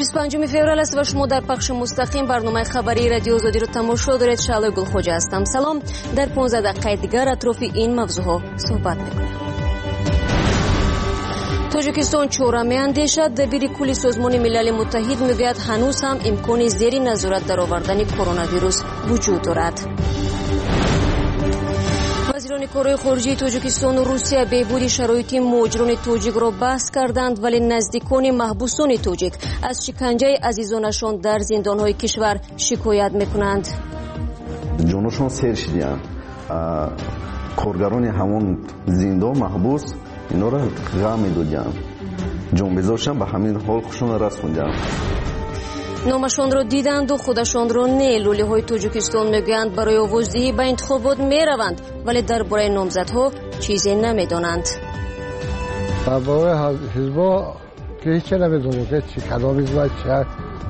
25 فوریه است و شما در پخش مستقیم برنامه خبری رادیو آزادی رو تماشا دارید. شعله گلخوجه هستم. سلام. در 15 دقیقه دیگر اطراف این موضوعها صحبت میکنیم. تاجیکستان چهره میاندیشد. دبیر کل سازمان ملل متحد میگوید هنوز هم امکان زیر نظارت درآوردن کرونا ویروس وجود دارد. وزیران کارهای خارجه تاجیکستان و روسیه بهبود شرایط مهاجران تاجیک را بحث کردند، ولی نزدیکان محبوسان تاجیک از شکنجه عزیزانشان در زندانهای کشور شکایت میکنند. جانشان سیر شدند. کارگران همون زندان محبوس اینا را غم میدادند. جان بذاشتن به همین حال خودشون رسوندند. نامشان را دیدند و خودشان را نه. لوله های تاجیکستان میگویند برای آوازدهی به انتخابات میروند، ولی درباره نامزدها چیزی نمیدانند. درباره حزب‌ها که هیچ نمیدونم که چی کدام حزب چه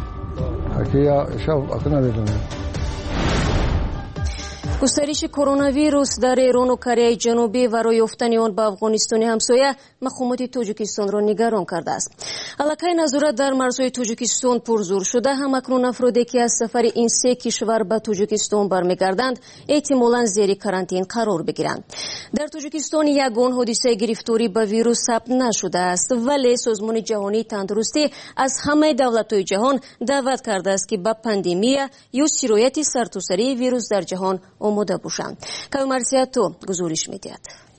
که نمیدونم. گسترش کرونا ویروس در ایران و کره جنوبی و راه یافتن آن به افغانستان همسایه مقامات تاجیکستان را نگران کرده است. علاقه نظارت در مرزهای تاجیکستان پرزور شده. همکنون افرادی که از سفر این سه کشور به تاجیکستان برمیگردند احتمالاً زیر کرانتین قرار بگیرند. در تاجیکستان یگان حادثه گرفتاری به ویروس ثبت نشده است، ولی سازمان جهانی تندرستی از همه دولت‌های جهان دعوت کرده است که به پاندمی یا سرایت سرتاسری ویروس در جهان آماده باشند. کلمرسیاتو گزارش می‌دهد.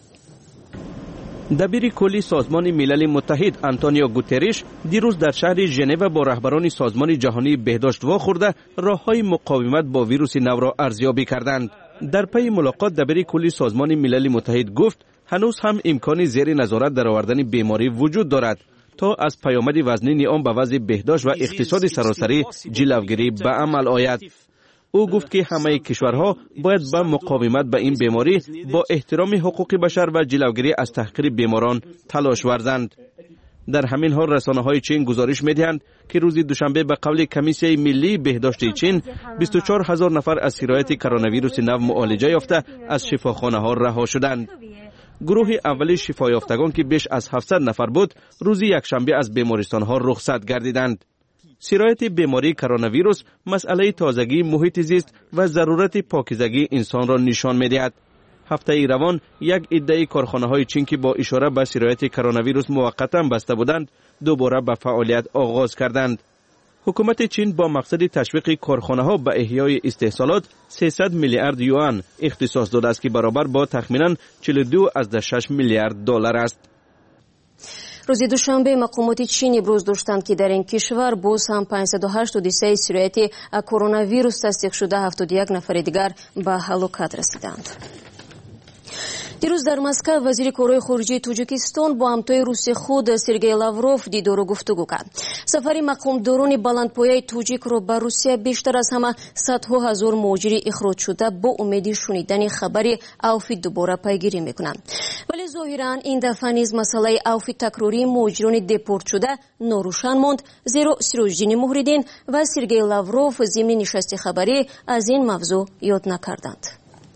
دبیر کلی سازمان ملل متحد آنتونیو گوتریش دیروز در شهر ژنو با رهبران سازمان جهانی بهداشت واخورده راه‌های مقاومت با ویروس نو را ارزیابی کردند. در پی ملاقات دبیر کلی سازمان ملل متحد گفت هنوز هم امکان زیر نظارت درآوردن بیماری وجود دارد تا از پیامد وزنی آن به وضع بهداشت و اقتصاد سراسری جلوگیری به عمل آید. او گفت که همه کشورها باید به مقاومت به این بیماری با احترام حقوق بشر و جلوگیری از تحقیر بیماران تلاش ورزند. در همین حال رسانه‌های چین گزارش می‌دهند که روز دوشنبه به قول کمیسیون ملی بهداشت چین 24,000 نفر از سرایت کرونا ویروس نو معالجه یافته از شفاخانه‌ها رها شدند. گروه اولی شفا یافتگان که بیش از 700 نفر بود روز یکشنبه از بیمارستان‌ها رخصت گردیدند. سرایت بیماری کرونا ویروس مسئله تازگی محیط زیست و ضرورت پاکیزگی انسان را نشان می‌دهد. هفته روان یک عده کارخانه‌های چین که با اشاره به سرایت کرونا ویروس موقتا بسته بودند دوباره به فعالیت آغاز کردند. حکومت چین با مقصد تشویق کارخانه‌ها به احیای استحصالات 300 میلیارد یوان اختصاص داده است که برابر با تخمیناً 42.6 میلیارد دلار است. روز دوشنبه مقامات چین ابراز داشتند که در این کشور باز هم 508 حادثه سرایت کرونا ویروس تصدیق شده، 71 نفر دیگر به هلاکت رسیدند. دیروز در مسکو وزیر کارهای خارجه تاجیکستان با همتای روس خود سرگئی لاوروف دیدار و گفتگو کرد. سفر مقامداران بلندپایه تاجیک را به روسیه بیشتر از همه صدها هزار مهاجر اخراج شده با امید شنیدن خبری عفو دوباره پیگیری میکنند. ولی ظاهرا این دفعه نیز مسئله عفو تکراری مهاجران دپورت شده ناروشن ماند، زیرا سیروجدین محردین و سرگئی لاوروف ضمن نشست خبری از این موضوع یاد نکردند.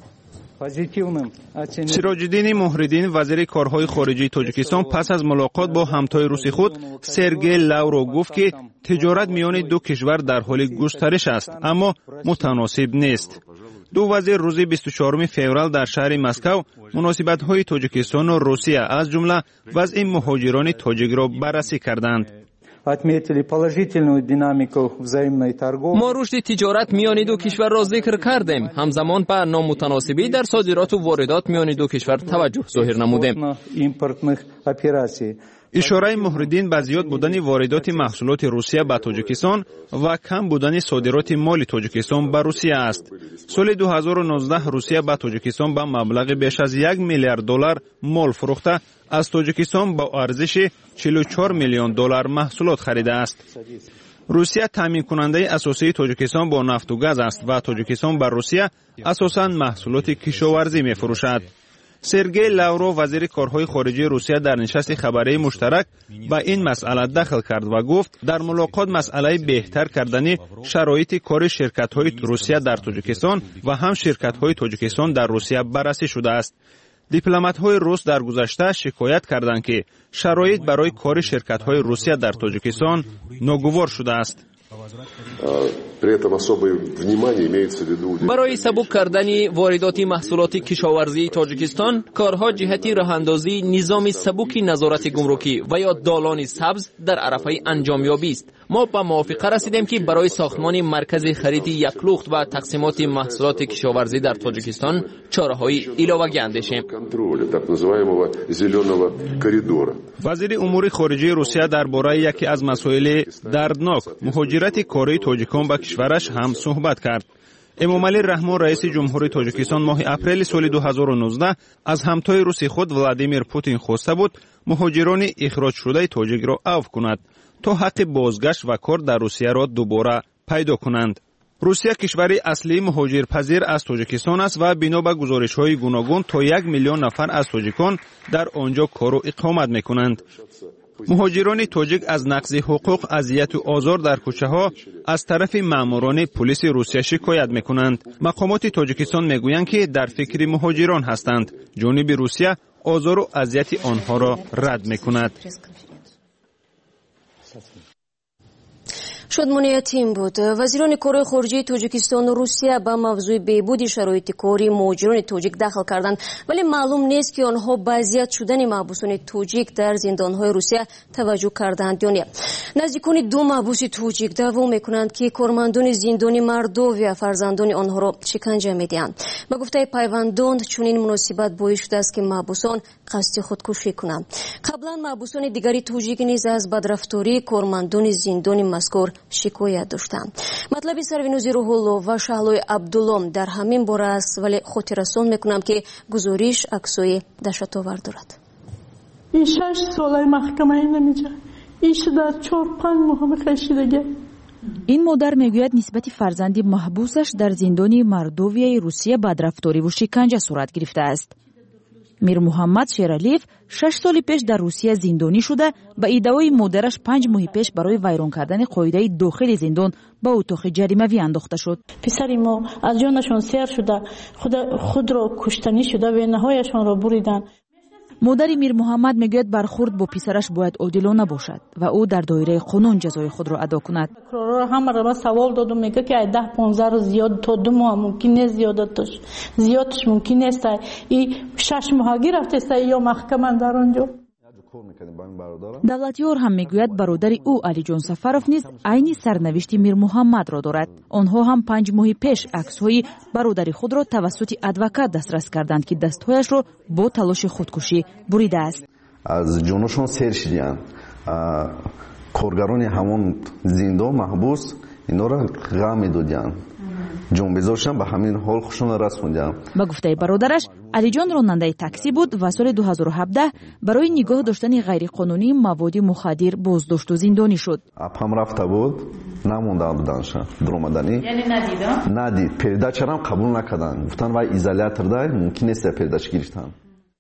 سیروجدین محردین وزیر کارهای خارجه تاجیکستان پس از ملاقات با همتای روسی خود سرگئی لاوروف گفت که تجارت میان دو کشور در حال گسترش است اما متناسب نیست. دو وزیر روز 24 فوریه در شهر مسکو مناسبت‌های تاجیکستان و روسیه از جمله وضع مهاجران تاجیک را بررسی کردند. ما رشد تجارت میان دو کشور را ذکر کردیم. همزمان به نامتناسبی در صادرات و واردات میان دو کشور توجه ظاهر نمودیم. اشاره محردین به زیاد بودن واردات محصولات روسیه به تاجیکستان و کم بودن صادرات مال تاجیکستان به روسیه است. سال 2019 روسیه به تاجیکستان به مبلغ بیش از 1 میلیارد دلار مال فروخته از تاجیکستان با ارزش 44 میلیون دلار محصولات خریده است. روسیه تامین کننده اساسی تاجیکستان با نفت و گاز است و تاجیکستان به روسیه اساساً محصولات کشاورزی می‌فروشد. سرگئی لاوروف وزیر کارهای خارجه روسیه در نشست خبری مشترک به این مسئله دخل کرد و گفت در ملاقات مسئله بهتر کردن شرایط کار شرکت‌های روسیه در تاجیکستان و هم شرکت‌های تاجیکستان در روسیه بررسی شده است. дипломатҳои рус дар гузашта шикоят карданд ки шароит барои кори ширкатҳои Русия дар Тоҷикистон ногувор шудааст. барои сабук кардани воридоти маҳсулоти кишоварзии Тоҷикистон, корҳо ҷиҳати роҳандозии низоми сабуки назорати гумрукӣ ва ё долони сабз дар арафаи анҷомёбӣ است. мо ба мувофиқа расидем ки барои сохтмони маркази хариди яклухт ва тақсимоти маҳсулоти кишоварзӣ дар Тоҷикистон чораҳои иловагӣ андешем. вазири умури хориҷии Русия дар бораи яке аз масоили дарднок муҳоҷирати кории тоҷикон ба кишвараш ҳам суҳбат кард. эмомалӣ раҳмон раиси ҷумҳурии Тоҷикистон моҳи апрели соли 2019 аз ҳамтои руси худ Владимир Путин хоста буд муҳоҷирони ихроҷшудаи тоҷикро афв кунад то ҳаққи бозгашт ва кор дар Русияро дубора пайдо кунанд. Русия кишвари аслии муҳоҷирпазир аз Тоҷикистон аст ва бино ба гузоришҳои гуногун то 1 миллион нафар аз тоҷикон дар онҷо кору иқомат мекунанд. муҳоҷирони тоҷик аз нақзи ҳуқуқ, азияту озор дар кӯчаҳо аз тарафи маъмурони пулиси Русия шикоят мекунанд. мақомоти Тоҷикистон мегӯянд ки дар фикри муҳоҷирон ҳастанд. ҷониби Русия озору азияти онҳоро рад мекунад. шодмонияти ин буд. вазирони кори хориҷии Тоҷикистону Русия ба мавзӯи беҳбуди шароити кори муҳоҷирони тоҷик дахл карданд, вале маълум нест ки онҳо ба азият шудани маҳбусони тоҷик дар зиндонҳои Русия таваҷҷӯҳ карданд ё не. наздикони ду маҳбуси тоҷик даъво мекунанд ки кормандони зиндони Мордовия фарзандони онҳоро шиканҷа медиҳанд. ба гуфтаи пайвандон, чунин муносибат боис шудааст ки маҳбусон қасди худкушӣ кунанд. қаблан маҳбусони дигари тоҷик низ аз бадрафтории кормандони зиндони мазкур шикоят доштанд. матлаби Сарвинузи Рӯҳулло ва Шаҳлои Абдулло дар ҳамин бора аст, вале хотиррасон мекунам ки гузориш аксои даҳшатовар дорад. ин 6 солаи маҳкамаи намиҷа ишуда 4-5 моҳ мехешидага. ин модар мегӯяд нисбати фарзанди маҳбусаш дар зиндони Мордовияи Русия бадрафториву шиканҷа сурат гирифтааст. Мир Муҳаммад Шералиев 6 соли пеш дар Русия зиндонӣ шуда, ба иддаои модараш 5 моҳи пеш барои вайрон кардани қоидаи дохили зиндон ба утоқи ҷаримавӣ андохта шуд. писари мо аз ҷонашон сер шуда, худро куштанӣ шуда, венаҳояшонро буриданд. модари Мир Муҳаммад мегӯяд бархурд бо писараш бояд одилона бошад ва ӯ дар доираи қонун ҷазои худро адо кунад. ҳамаро ба савол додум, мега ки 10-15 рӯз зиёд то 2 моҳ мумкин нест зиёдатш. зиёдш мумкин нест. и 6 моҳагӣ рафтеста ё маҳкама дар онҷо. давлатёр ҳам мегӯяд бародари ӯ Алиҷон Сафаров низ айни сарнавишти Мир Муҳаммадро дорад. онҳо ҳам 5 моҳи пеш аксҳои бародари худро тавассути адвокат дастрас карданд ки дастҳояшро бо талоши худкушӣ буридааст. аз ҷонашон сер шиданд. коргарони ҳамон зиндон маҳбус инора ғам медоданд. ҷонбезоршан ба ҳамин ҳол хушона расонданд. ба гуфтаи бародараш, Алиҷон ронандаи такси буд ва соли 2017 барои нигоҳ доштани ғайриқонунии маводи мухаддир боздошту зиндонӣ шуд. апам рафта буд, намонда буданша дуромаданӣ. яъне надид? надид. передачарам қабул накарданд. гуфтанд вай изоляторда мумкин нест передач гирифтанд.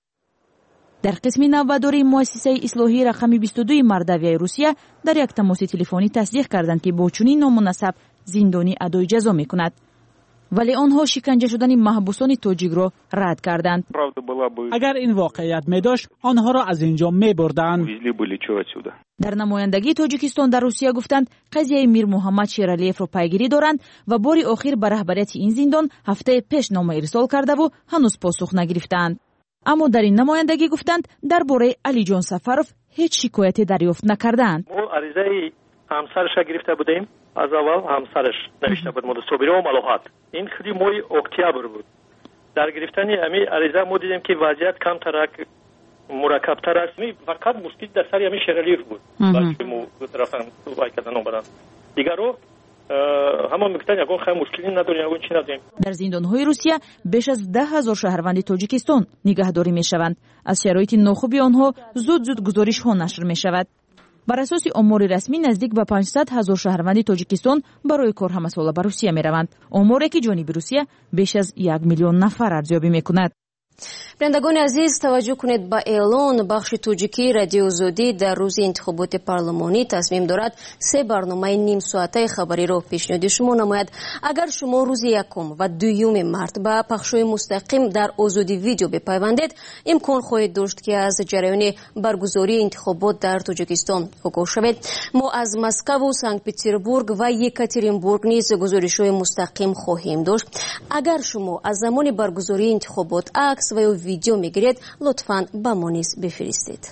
дар қисми навбадории муассисаи ислоҳии рақами 22 Мордовияи Русия дар як тамоси телефонӣ тасдиқ карданд ки бо чунин номунасаб зиндонӣ адои ҷазо мекунад. вале онҳо шиканҷа шудани маҳбусони тоҷикро рад карданд. агар ин воқеият медошт, онҳоро аз инҷо мебурданд. дар намояндагии Тоҷикистон дар Русия гуфтанд, қазияи Мир Муҳаммад Шералиевро пайгирӣ доранд ва бори охир ба раҳбарияти ин зиндон ҳафтаи пеш нома ирсол кардаву ҳанӯз посух нагирифтаанд. аммо дар ин намояндагӣ гуфтанд, дар бораи Алиҷон Сафаров ҳеҷ шикояте дарёфт накардаанд. мо аризаи ҳамсараша гирифта будем. аз аввал ҳамсараш навишта буд мудособиро малоҳат. ин худи моҳи октябр буд. дар гирифтани ами ариза мо дидем ки вазъият камтарак мураккабтар аст. фақат мушкил дар сари ами Шералиев буд. балки мо рафтан вай кардан омаданд. дигаро ҳамон мегӯянд ягон хай мушкилӣ надорем, ягон чӣ надорем. дар зиндонҳои Русия беш аз 10,000 шаҳрванди Тоҷикистон нигаҳдорӣ мешаванд. аз шароити нохуби онҳо зуд гузоришҳо нашр мешавад. бар асоси омори расмӣ наздик ба 500,000 шаҳрванди Тоҷикистон барои кор ҳамасола ба Русия мераванд. оморе ки ҷониби Русия беш аз 1 миллион нафар арзёбӣ мекунад. بینندگان عزیز توجه کنید به اعلان بخش توجیکی رادیو زودی در روز انتخابات پارلمانی تصمیم دارد 3 برنامه نیم ساعته خبری را پیشنهاد شما نماید. اگر شما روز 1 و 2 مارس به پخش‌های مستقیم در آزادی ویدیو بپیوندید امکان خواهید داشت که از جریان برگزاری انتخابات در تاجیکستان آگاه شوید. ما از مسکو و سنت پترزبورگ و یکاترینبورگ نیز گزارش‌های مستقیم خواهیم داشت. اگر شما از زمان برگزاری انتخابات عکس و یا ویدیو میگیرید لطفاً با ما نیز بفرستید.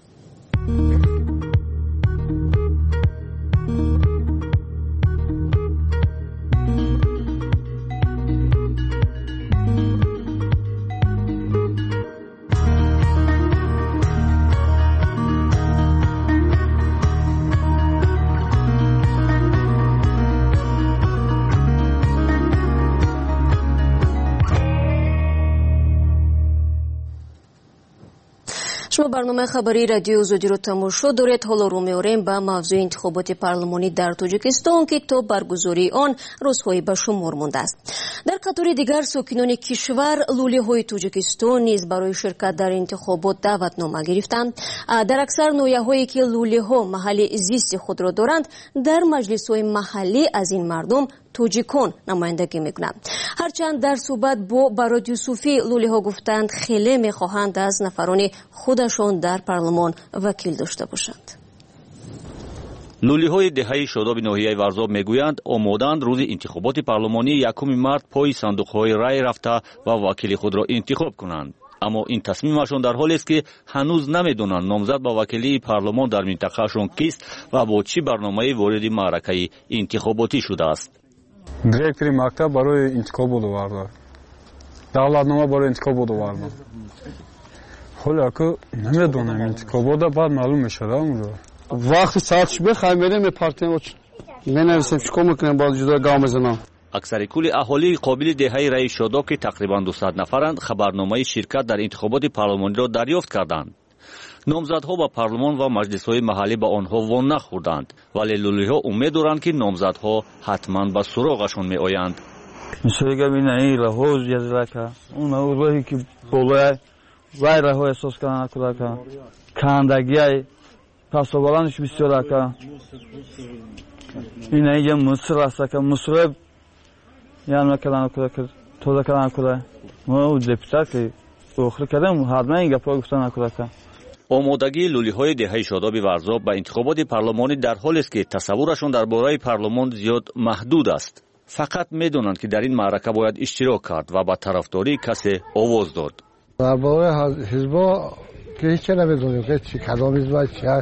شما برنامه خبری رادیو زودی رو تماشا دارید. حالا رو می‌آوریم به موضوع انتخابات پارلمانی در تاجیکستان که تا برگزاری آن روزهای به شمار مانده است. در قطار دیگر ساکنان کشور لوله‌های تاجیکستان نیز برای شرکت در انتخابات دعوتنامه گرفتند. در اکثر ناحیه‌هایی که لوله‌ها محل زیست خود را دارند در مجلس‌های محلی از این مردم توجیکان نمایندگی میکنند. هرچند در صحبت با براد یوسفی لوله‌ها گفتند خیلی میخواهند از نفران خودشان در پارلمان وکیل داشته باشند. لوله‌های دهه شاداب ناحیه ورزاب میگویند آمادند روز انتخابات پارلمانی 1 مارس پای صندوق‌های رای رفته و وکیل خود را انتخاب کنند. اما این تصمیمشان در حالی است که هنوز نمیدونند نامزد با وکیلی پارلمان در منطقهشان کیست و با چه برنامه‌ای وارد معرکه انتخاباتی شده است. دиректори мактаб барои интихоб буд оварда. Давлатнома барои интихоб буд оварда. ҳоло ки намедонам интихобота баъд маълум мешавад онро. Вақти саатиш бихаем мерем партия оч. менависем чикор мекунем баъд ҷудо гав мезанам. аксари кули аҳолии қобили деҳаи раи шодоб ки тақрибан 200 нафаранд хабарномаи ширкат дар интихоботи парлумониро дарёфт карданд. номзадҳо ба парлумон ва маҷлисҳои маҳаллӣ ба онҳо вон нахӯрданд, вале лулиҳо умед доранд ки номзадҳо ҳатман ба суроғашон меоянд. мисолига бинаи раҳо язрака он раҳи ки болоя вай раҳо эҳсос кардан кудака кандагияй пасобаланш бисёрака бинаи ҷа муср астака мусре яна кардан кудака тоза кардан куда мо депутат ки охир кардам ҳадна ин гапро гуфтан кудака. омодагии лулиҳои деҳаи шодоби варзоб ба интихоботи парлумонӣ дар ҳолест ки тасаввурашон дар бораи парлумон зиёд маҳдуд аст. фақат медонанд ки дар ин маърака бояд иштирок кард ва ба тарафдории касе овоз дод. дар бораи ҳизбо ки ҳеҷ намедонем ки чӣ кадом ҳизба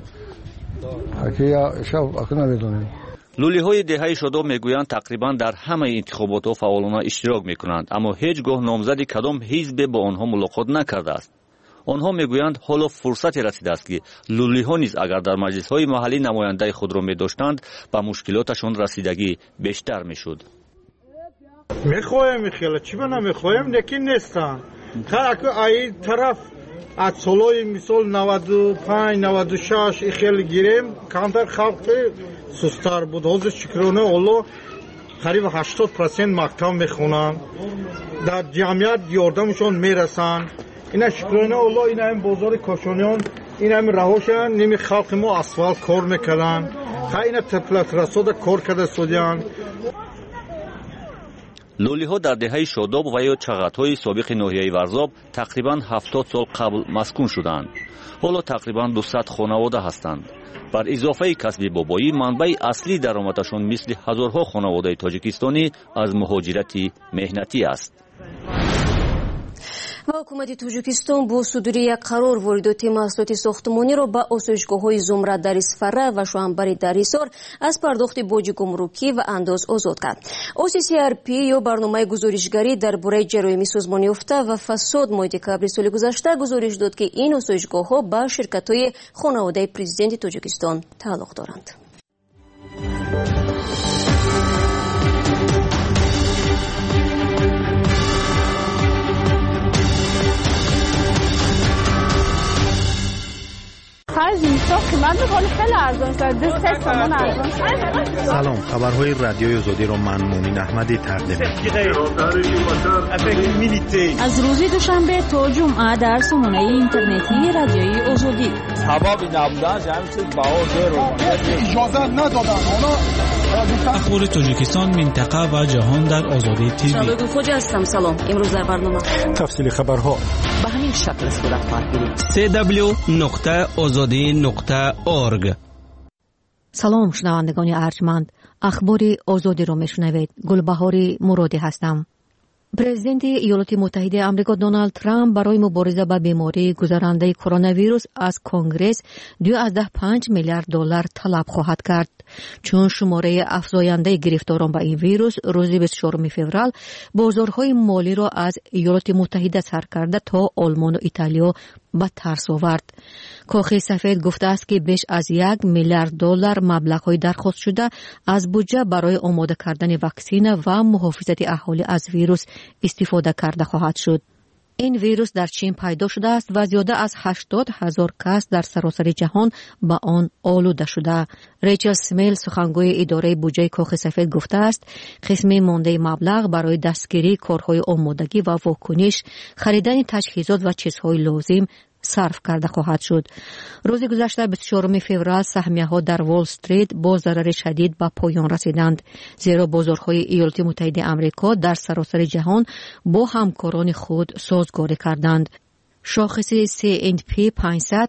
чӣ намедонем. лулиҳои деҳаи шодоб мегӯянд тақрибан дар ҳамаи интихоботҳо фаъолона иштирок мекунанд, аммо ҳеҷ гоҳ номзади кадом ҳизбе бо онҳо мулоқот накардааст. онҳо мегӯянд ҳоло фурсате расидааст ки лулиҳо низ агар дар маҷлисҳои маҳаллӣ намояндаи худро медоштанд ба мушкилоташон расидагӣ бештар мешуд. мехоҳем ихела чӣ ба намехоҳем лекин нестанд таку ай тараф аз солҳои мисол 95-96 ихели гирем камтар халқи сустар буд. ҳозир шукрона олло қариб 80% мактаб мехонанд, дар ҷамъият ёрдамшон мерасанд. ина шукрона олло ина ҳам бозори кошониён ина ҳам раҳошанд ними халқи мо асфалт кор мекарданд, ха ина теплотрасода кор карда судиянд. лулиҳо дар деҳаи шодоб ва ё чағатҳои собиқи ноҳияи варзоб тақрибан 70 сол қабл маскун шуданд. ҳоло тақрибан 200 хонавода ҳастанд. бар изофаи касби бобоӣ манбаи аслии даромадашон мисли ҳазорҳо хонаводаи тоҷикистонӣ аз муҳоҷирати меҳнатӣ аст. و حکومت تاجیکستان با صدور یک قرار واردات محصولات ساختمانی را به آسایشگاه‌های زمره در اسفره و شوهنبری در ایسار از پرداخت باج گمرکی و انداز آزاد کرد. OCCRP یا برنامه گزارشگری درباره جرایم سازمان یافته و فساد ماه دکامبر سال گذشته گزارش داد که این آسایشگاه‌ها به شرکت‌های خانواده پرزیدنت تاجیکستان تعلق دارند. حجم ساخت ما خیلی ارزان شد. 3 تومان ارزان شد. سلام، خبرهای رادیوی آزادی رو من مومین احمدی تقدیم می‌کنم. از روز دوشنبه تا جمعه در سامانه اینترنتی رادیوی آزادی. سبب نبودن جمعیت باور اجازه ندادن. اخبار تاجیکستان، منطقه و جهان در آزادی تیوی. شبکه فوج هستم. سلام. امروز در برنامه تفصیل خبرها به همین شکل صورت خواهد گرفت. www.azadi.org. سلام شنوندگان ارجمند، اخبار آزادی رو میشنوید. گلبهار مرادی هستم. پرزیدنت ایالات متحده آمریکا دونالد ترامپ برای مبارزه با بیماری گذرانده کرونا ویروس از کنگره 2.5 میلیارد دلار طلب خواهد کرد، چون شماره افزاینده گرفتاران با این ویروس روز 24 فوریه بازارهای مالی را از ایالات متحده سر کرده تا آلمان و ایتالیا به ترس آورد. کاخ سفید گفته است که بیش از 1 میلیارد دلار مبلغ‌های درخواست شده از بودجه برای آماده کردن واکسن و محافظت اهالی از ویروس استفاده کرده خواهد شد. این ویروس در چین پیدا شده است و زیاده از 80,000 کس در سراسر جهان با آن آلوده شده. ریچل سمیل سخنگوی اداره بودجه کاخ سفید گفته است قسم مانده مبلغ برای دستگیری کارهای آمادگی و واکنش، خریدن تجهیزات و چیزهای لازم صرف کرده خواهد شد. روز گذشته 24 فوریه سهمیه‌ها در وال استریت با ضرر شدید به پایان رسیدند، زیرا بازارهای ایالات متحده آمریکا در سراسر جهان با همکاران خود سازگاری کردند. شاخص S&P 500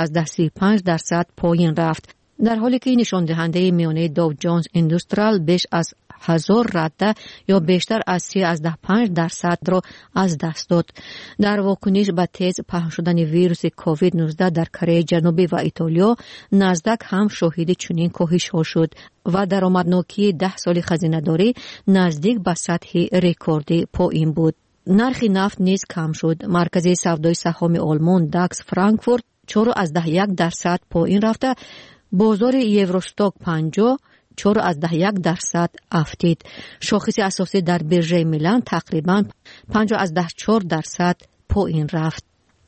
3.35% پایین رفت، در حالی که نشان دهنده میانه داو جونز اندستریال بیش از 1000 رده یا بیشتر از 3.5% را از دست داد. در واکنش به تیز پهن شدن ویروس کووید 19 در کره جنوبی و ایتالیا، نزدک هم شاهد چنین کاهش ها شد و درآمدناکی 10 سال خزینه‌داری نزدیک به سطح رکوردی پایین بود. نرخ نفت نیز کم شد. مرکز سودای سهام آلمان داکس فرانکفورت 4.1% پایین رفته، بازار یوروستوک 50 4.1% افتید. شاخص اساسی در بیرژه میلان تقریباً 5.4% پایین رفت.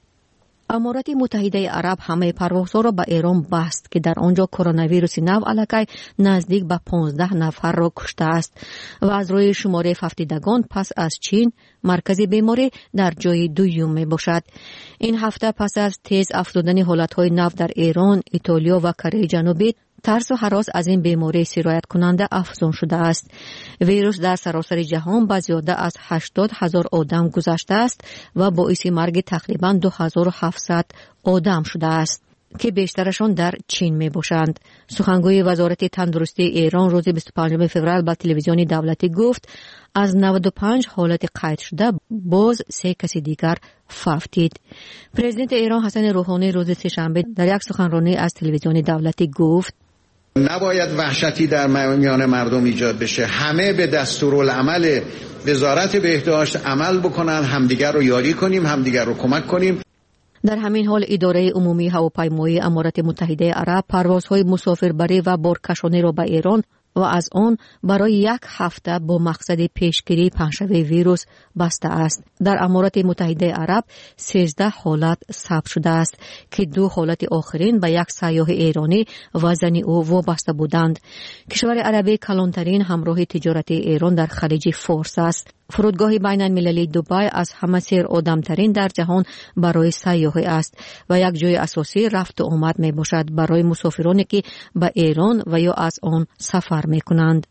امارات متحده عرب همه پروازها را به ایران بست که در آنجا کرونا ویروس نو علاقه نزدیک به 15 نفر را کشته است و از روی شماره ففتیدگان پس از چین مرکز بیماری در جای دوم می باشد. این هفته پس از تیز افزودن حالتهای نو در ایران، ایتالیا و کره جنوبی، ترس و هراس از این بیماری سرایت کننده افزون شده است. ویروس در سراسر جهان به زیاده از 80,000 آدم گذشته است و باعث مرگ تقریباً 2700 آدم شده است که بیشترشان در چین می باشند. سخنگوی وزارت تندرستی ایران روز 25 فوریه به تلویزیون دولتی گفت از 95 حالت قید شده باز 3 کسی دیگر فوتید. پرزیدنت ایران حسن روحانی روز سه‌شنبه در یک سخنرانی از تلویزیون دولتی گفت نباید وحشتی در میان مردم ایجاد بشه. همه به دستورالعمل وزارت بهداشت عمل بکنن، همدیگر رو یاری کنیم، همدیگر رو کمک کنیم. در همین حال اداره عمومی هواپیمایی امارات متحده عرب پروازهای مسافربری و بارکشانی را به ایران و از آن برای 1 هفته با مقصد پیشگیری پنجشنبه ویروس بسته است. در امارات متحده عرب 13 حالت ثبت شده است که 2 حالت آخرین به 1 سیاح ایرانی و زن او وابسته بودند. کشور عربی کلانترین همراه تجارتی ایران در خلیج فارس است. فرودگاه بین المللی دبی از همه سیر آدمترین در جهان برای سیاحی است و یک جای اساسی رفت و آمد می باشد برای مسافرانی که به ایران و یا از آن سفر می کنند.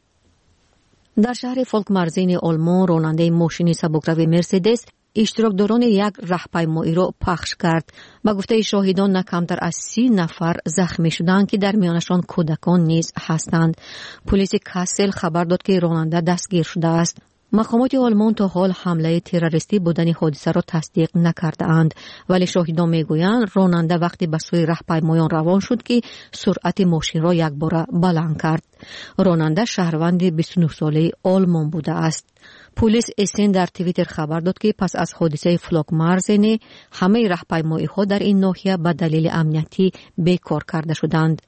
در شهر فولکمارزین آلمان راننده ماشین سبکروی مرسدس اشتراکداران یک راهپیمایی را پخش کرد. با گفته شاهدان نه کمتر از 30 نفر زخمی شدند که در میانشان کودکان نیز هستند. پلیس کاسل خبر داد که راننده دستگیر شده است. مقامات آلمان تا حال حمله تروریستی بودن حادثه را تصدیق نکرده‌اند، ولی شاهدان میگویند راننده وقتی به سوی راهپیمایان روان شد که سرعت ماشین را یکباره بلند کرد. راننده شهروند 29 ساله آلمان بوده است. پلیس اسن در توییتر خبر داد که پس از حادثه فولکمارزن همه راهپیمایی‌ها در این ناحیه به دلیل امنیتی بیکار کرده شدند.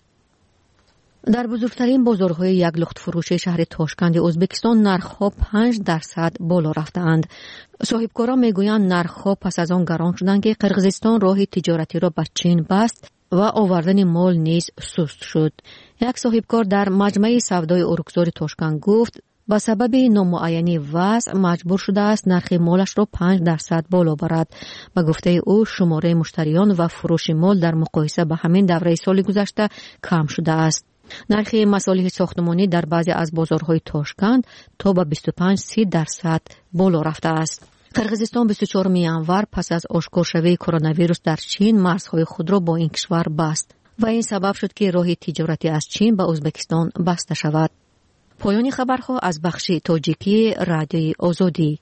در بزرگترین بازارهای یک لخت فروش شهر تاشکند ازبکستان نرخ‌ها 5% بالا رفتند. صاحبکاران میگویند نرخ‌ها پس از آن گران شدند که قرقیزستان راه تجارتی را به چین بست و آوردن مال نیز سست شد. یک صاحبکار در مجمع سودای اورکزار توشکان گفت با سبب نامعینی وضع مجبور شده است نرخ مالش را 5% بالا برد. به گفته او شماره مشتریان و فروش مال در مقایسه به همین دوره سال گذشته کم شده است. نرخ مصالح ساختمانی در بعضی از بازارهای تاشکند تا به 25-30% بالا رفته است. قرقیزستان 24 ینور پس از آشکار شوی کرونا ویروس در چین مرزهای خود را با این کشور بست و این سبب شد که راه تجارتی از چین به ازبکستان بسته شود. پایان خبرها از بخش تاجیکی رادیوی آزادی.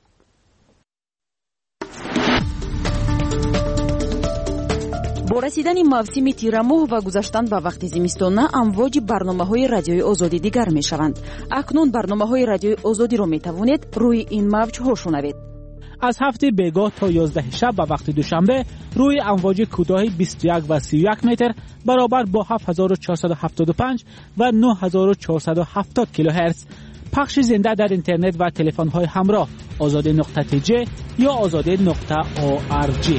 با رسیدن موسم تیر ماه و گذشتن به وقت زمستان امواج برنامه‌های رادیوی آزادی دیگر می‌شوند. اکنون برنامه‌های رادیوی آزادی را می‌توانید روی این موج‌ها شنوید. از هفته بیگاه تا 11 شب به وقت دوشنبه روی امواج کوتاه 21 و 31 متر برابر با 7475 و 9470 کیلوهرتز پخش زنده در اینترنت و تلفن‌های همراه azadi.tj یا azadi.org.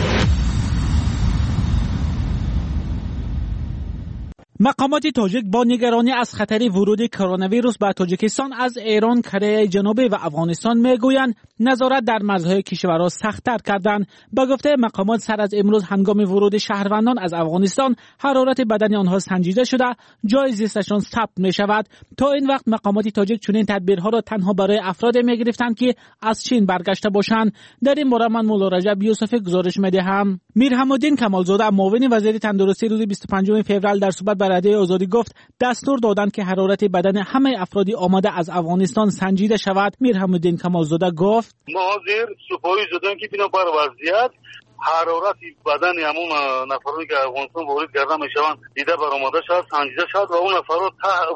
مقامات تاجیک با نگرانی از خطر ورود کرونا ویروس به تاجیکستان از ایران، کره جنوبی و افغانستان میگویند نظارت در مرزهای کشورها سخت‌تر کردند. با گفته مقامات سر از امروز هنگام ورود شهروندان از افغانستان حرارت بدن آنها سنجیده شده، جای زیستشان ثبت می شود. تا این وقت مقامات تاجیک چنین تدبیرها را تنها برای افراد می گرفتند که از چین برگشته باشند. در این باره من مولا رجب یوسفی گزارش می‌دهم. میرحم‌الدین کمالزاده معاون وزیر تندرستی روز 25 فوریه در صحبت با رادیوی آزادی گفت دستور دادند که حرارت بدن همه افرادی آمده از افغانستان سنجیده شود. میرحم‌الدین کمالزاده گفت ما حاضر صبحی زدن که بنا بر وضعیت حرارت بدن همون نفرانی که افغانستان وارد کرده میشوند دیده برآمده شد، سنجیده شد و اون نفرات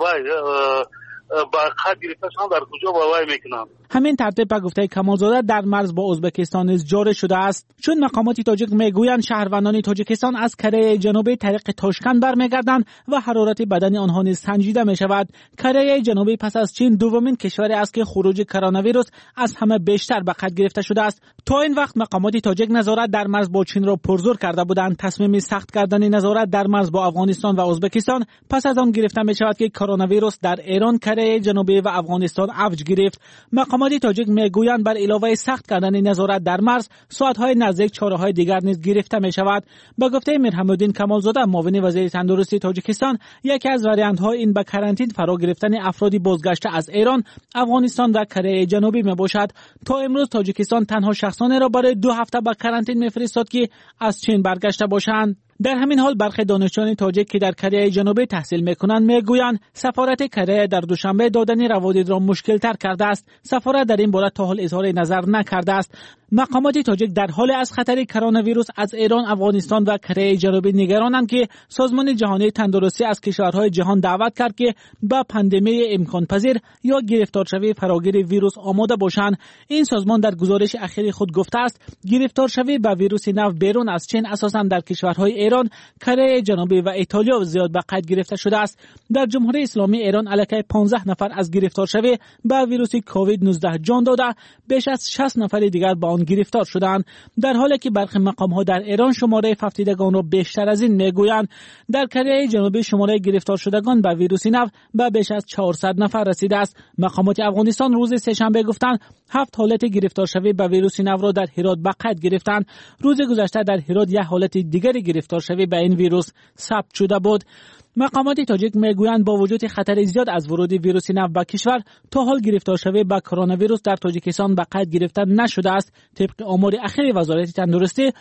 با خط گرفته‌شان در کجا با وای میکنند. همین ترتیب به گفته کمالزاده در مرز با ازبکستان نیز جاری شده است. چون مقامات تاجیک میگویند شهروندان تاجیکستان از کره جنوبی طریق تاشکند برمیگردند و حرارت بدن آنها نیز سنجیده می شود. کره جنوبی پس از چین دومین کشوری است که خروج کرونا ویروس از همه بیشتر به خط گرفته شده است. تا این وقت مقامات تاجیک نظارت در مرز با چین را پرزور کرده بودند. تصمیم سخت کردن نظارت در مرز با افغانستان و ازبکستان پس از آن گرفته می شود که کرونا ویروس در ایران، کره جنوبی و افغانستان اوج گرفت. مقامات تاجیک میگویند بر علاوه سخت کردن نظارت در مرز ساعت‌های نزدیک چاره‌های دیگر نیز گرفته می‌شود. با گفته میرحم‌الدین کمالزاده معاون وزیر تندرستی تاجیکستان یکی از واریانت‌ها این به کرانتین فرا گرفتن افرادی بازگشته از ایران، افغانستان و کره جنوبی میباشد. تا امروز تاجیکستان تنها شخصانی را برای 2 هفته به کرانتین میفرستاد که از چین برگشته باشند. در همین حال برخی دانشجویان تاجیک که در کره جنوبی تحصیل میکنند میگویند سفارت کره در دوشنبه دادن روادید را مشکل تر کرده است. سفارت در این باره تا حال اظهار نظر نکرده است. مقامات تاجیک در حال از خطر کرونا ویروس از ایران، افغانستان و کره جنوبی نگرانند که سازمان جهانی تندرستی از کشورهای جهان دعوت کرد که با پاندمی امکان پذیر یا گرفتار شوی فراگیر ویروس آماده باشند. این سازمان در گزارش اخیر خود گفته است گرفتار شوی به ویروس نو بیرون از چین اساساً در کشورهای ایران، کره جنوبی و ایتالیا زیاد به قید گرفته شده است. در جمهوری اسلامی ایران علاوه 15 نفر از گرفتار شوی به ویروس کووید 19 جان داده، بیش از 60 نفر دیگر با آن گرفتار شدند. در حالی که برخی مقام‌ها در ایران شماره ففتیدگان را بیشتر از این میگویند. در کره جنوبی شماره گرفتار شدگان به ویروس نو به بیش از 400 نفر رسیده است. مقامات افغانستان روز سه‌شنبه گفتند 7 حالت گرفتار شوی به ویروس نو را در هرات به قید گرفتند. روز گذشته در هرات یک حالت دیگری گرفتار شوی به این ویروس ثبت شده بود. مقامات تاجیک میگویند با وجود خطر زیاد از ورود ویروس نو به کشور، تا حال گرفتار شوی به کرونا ویروس در تاجیکستان به قید گرفته نشده است. طبق آمار اخیر وزارت تندرستی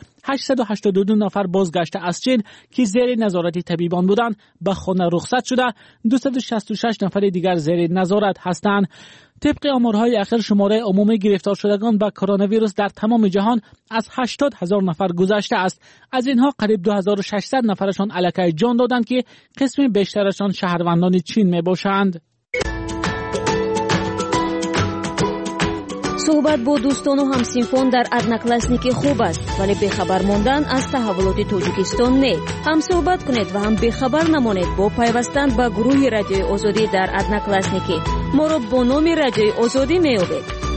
882 نفر بازگشته از چین که زیر نظارت طبیبان بودند به خانه رخصت شده، 266 نفر دیگر زیر نظارت هستند. طبق آمارهای اخیر شماره عمومی گرفتار شدگان به کرونا ویروس در تمام جهان از 80,000 نفر گذشته است. از اینها قریب 2600 نفرشان الکی جان دادند که قسم بیشترشان شهروندان چین می باشند. صحبت با دوستان و همسینفون در ادناکلاسنیک خوب است، ولی بخبر ماندن از تحولات تاجیکستان نه. هم صحبت کنید و هم بخبر نمانید با پیوستن به گروه رادیوی آزادی در ادناکلاسنیک. ما را با نام رادیوی آزادی می‌یابید.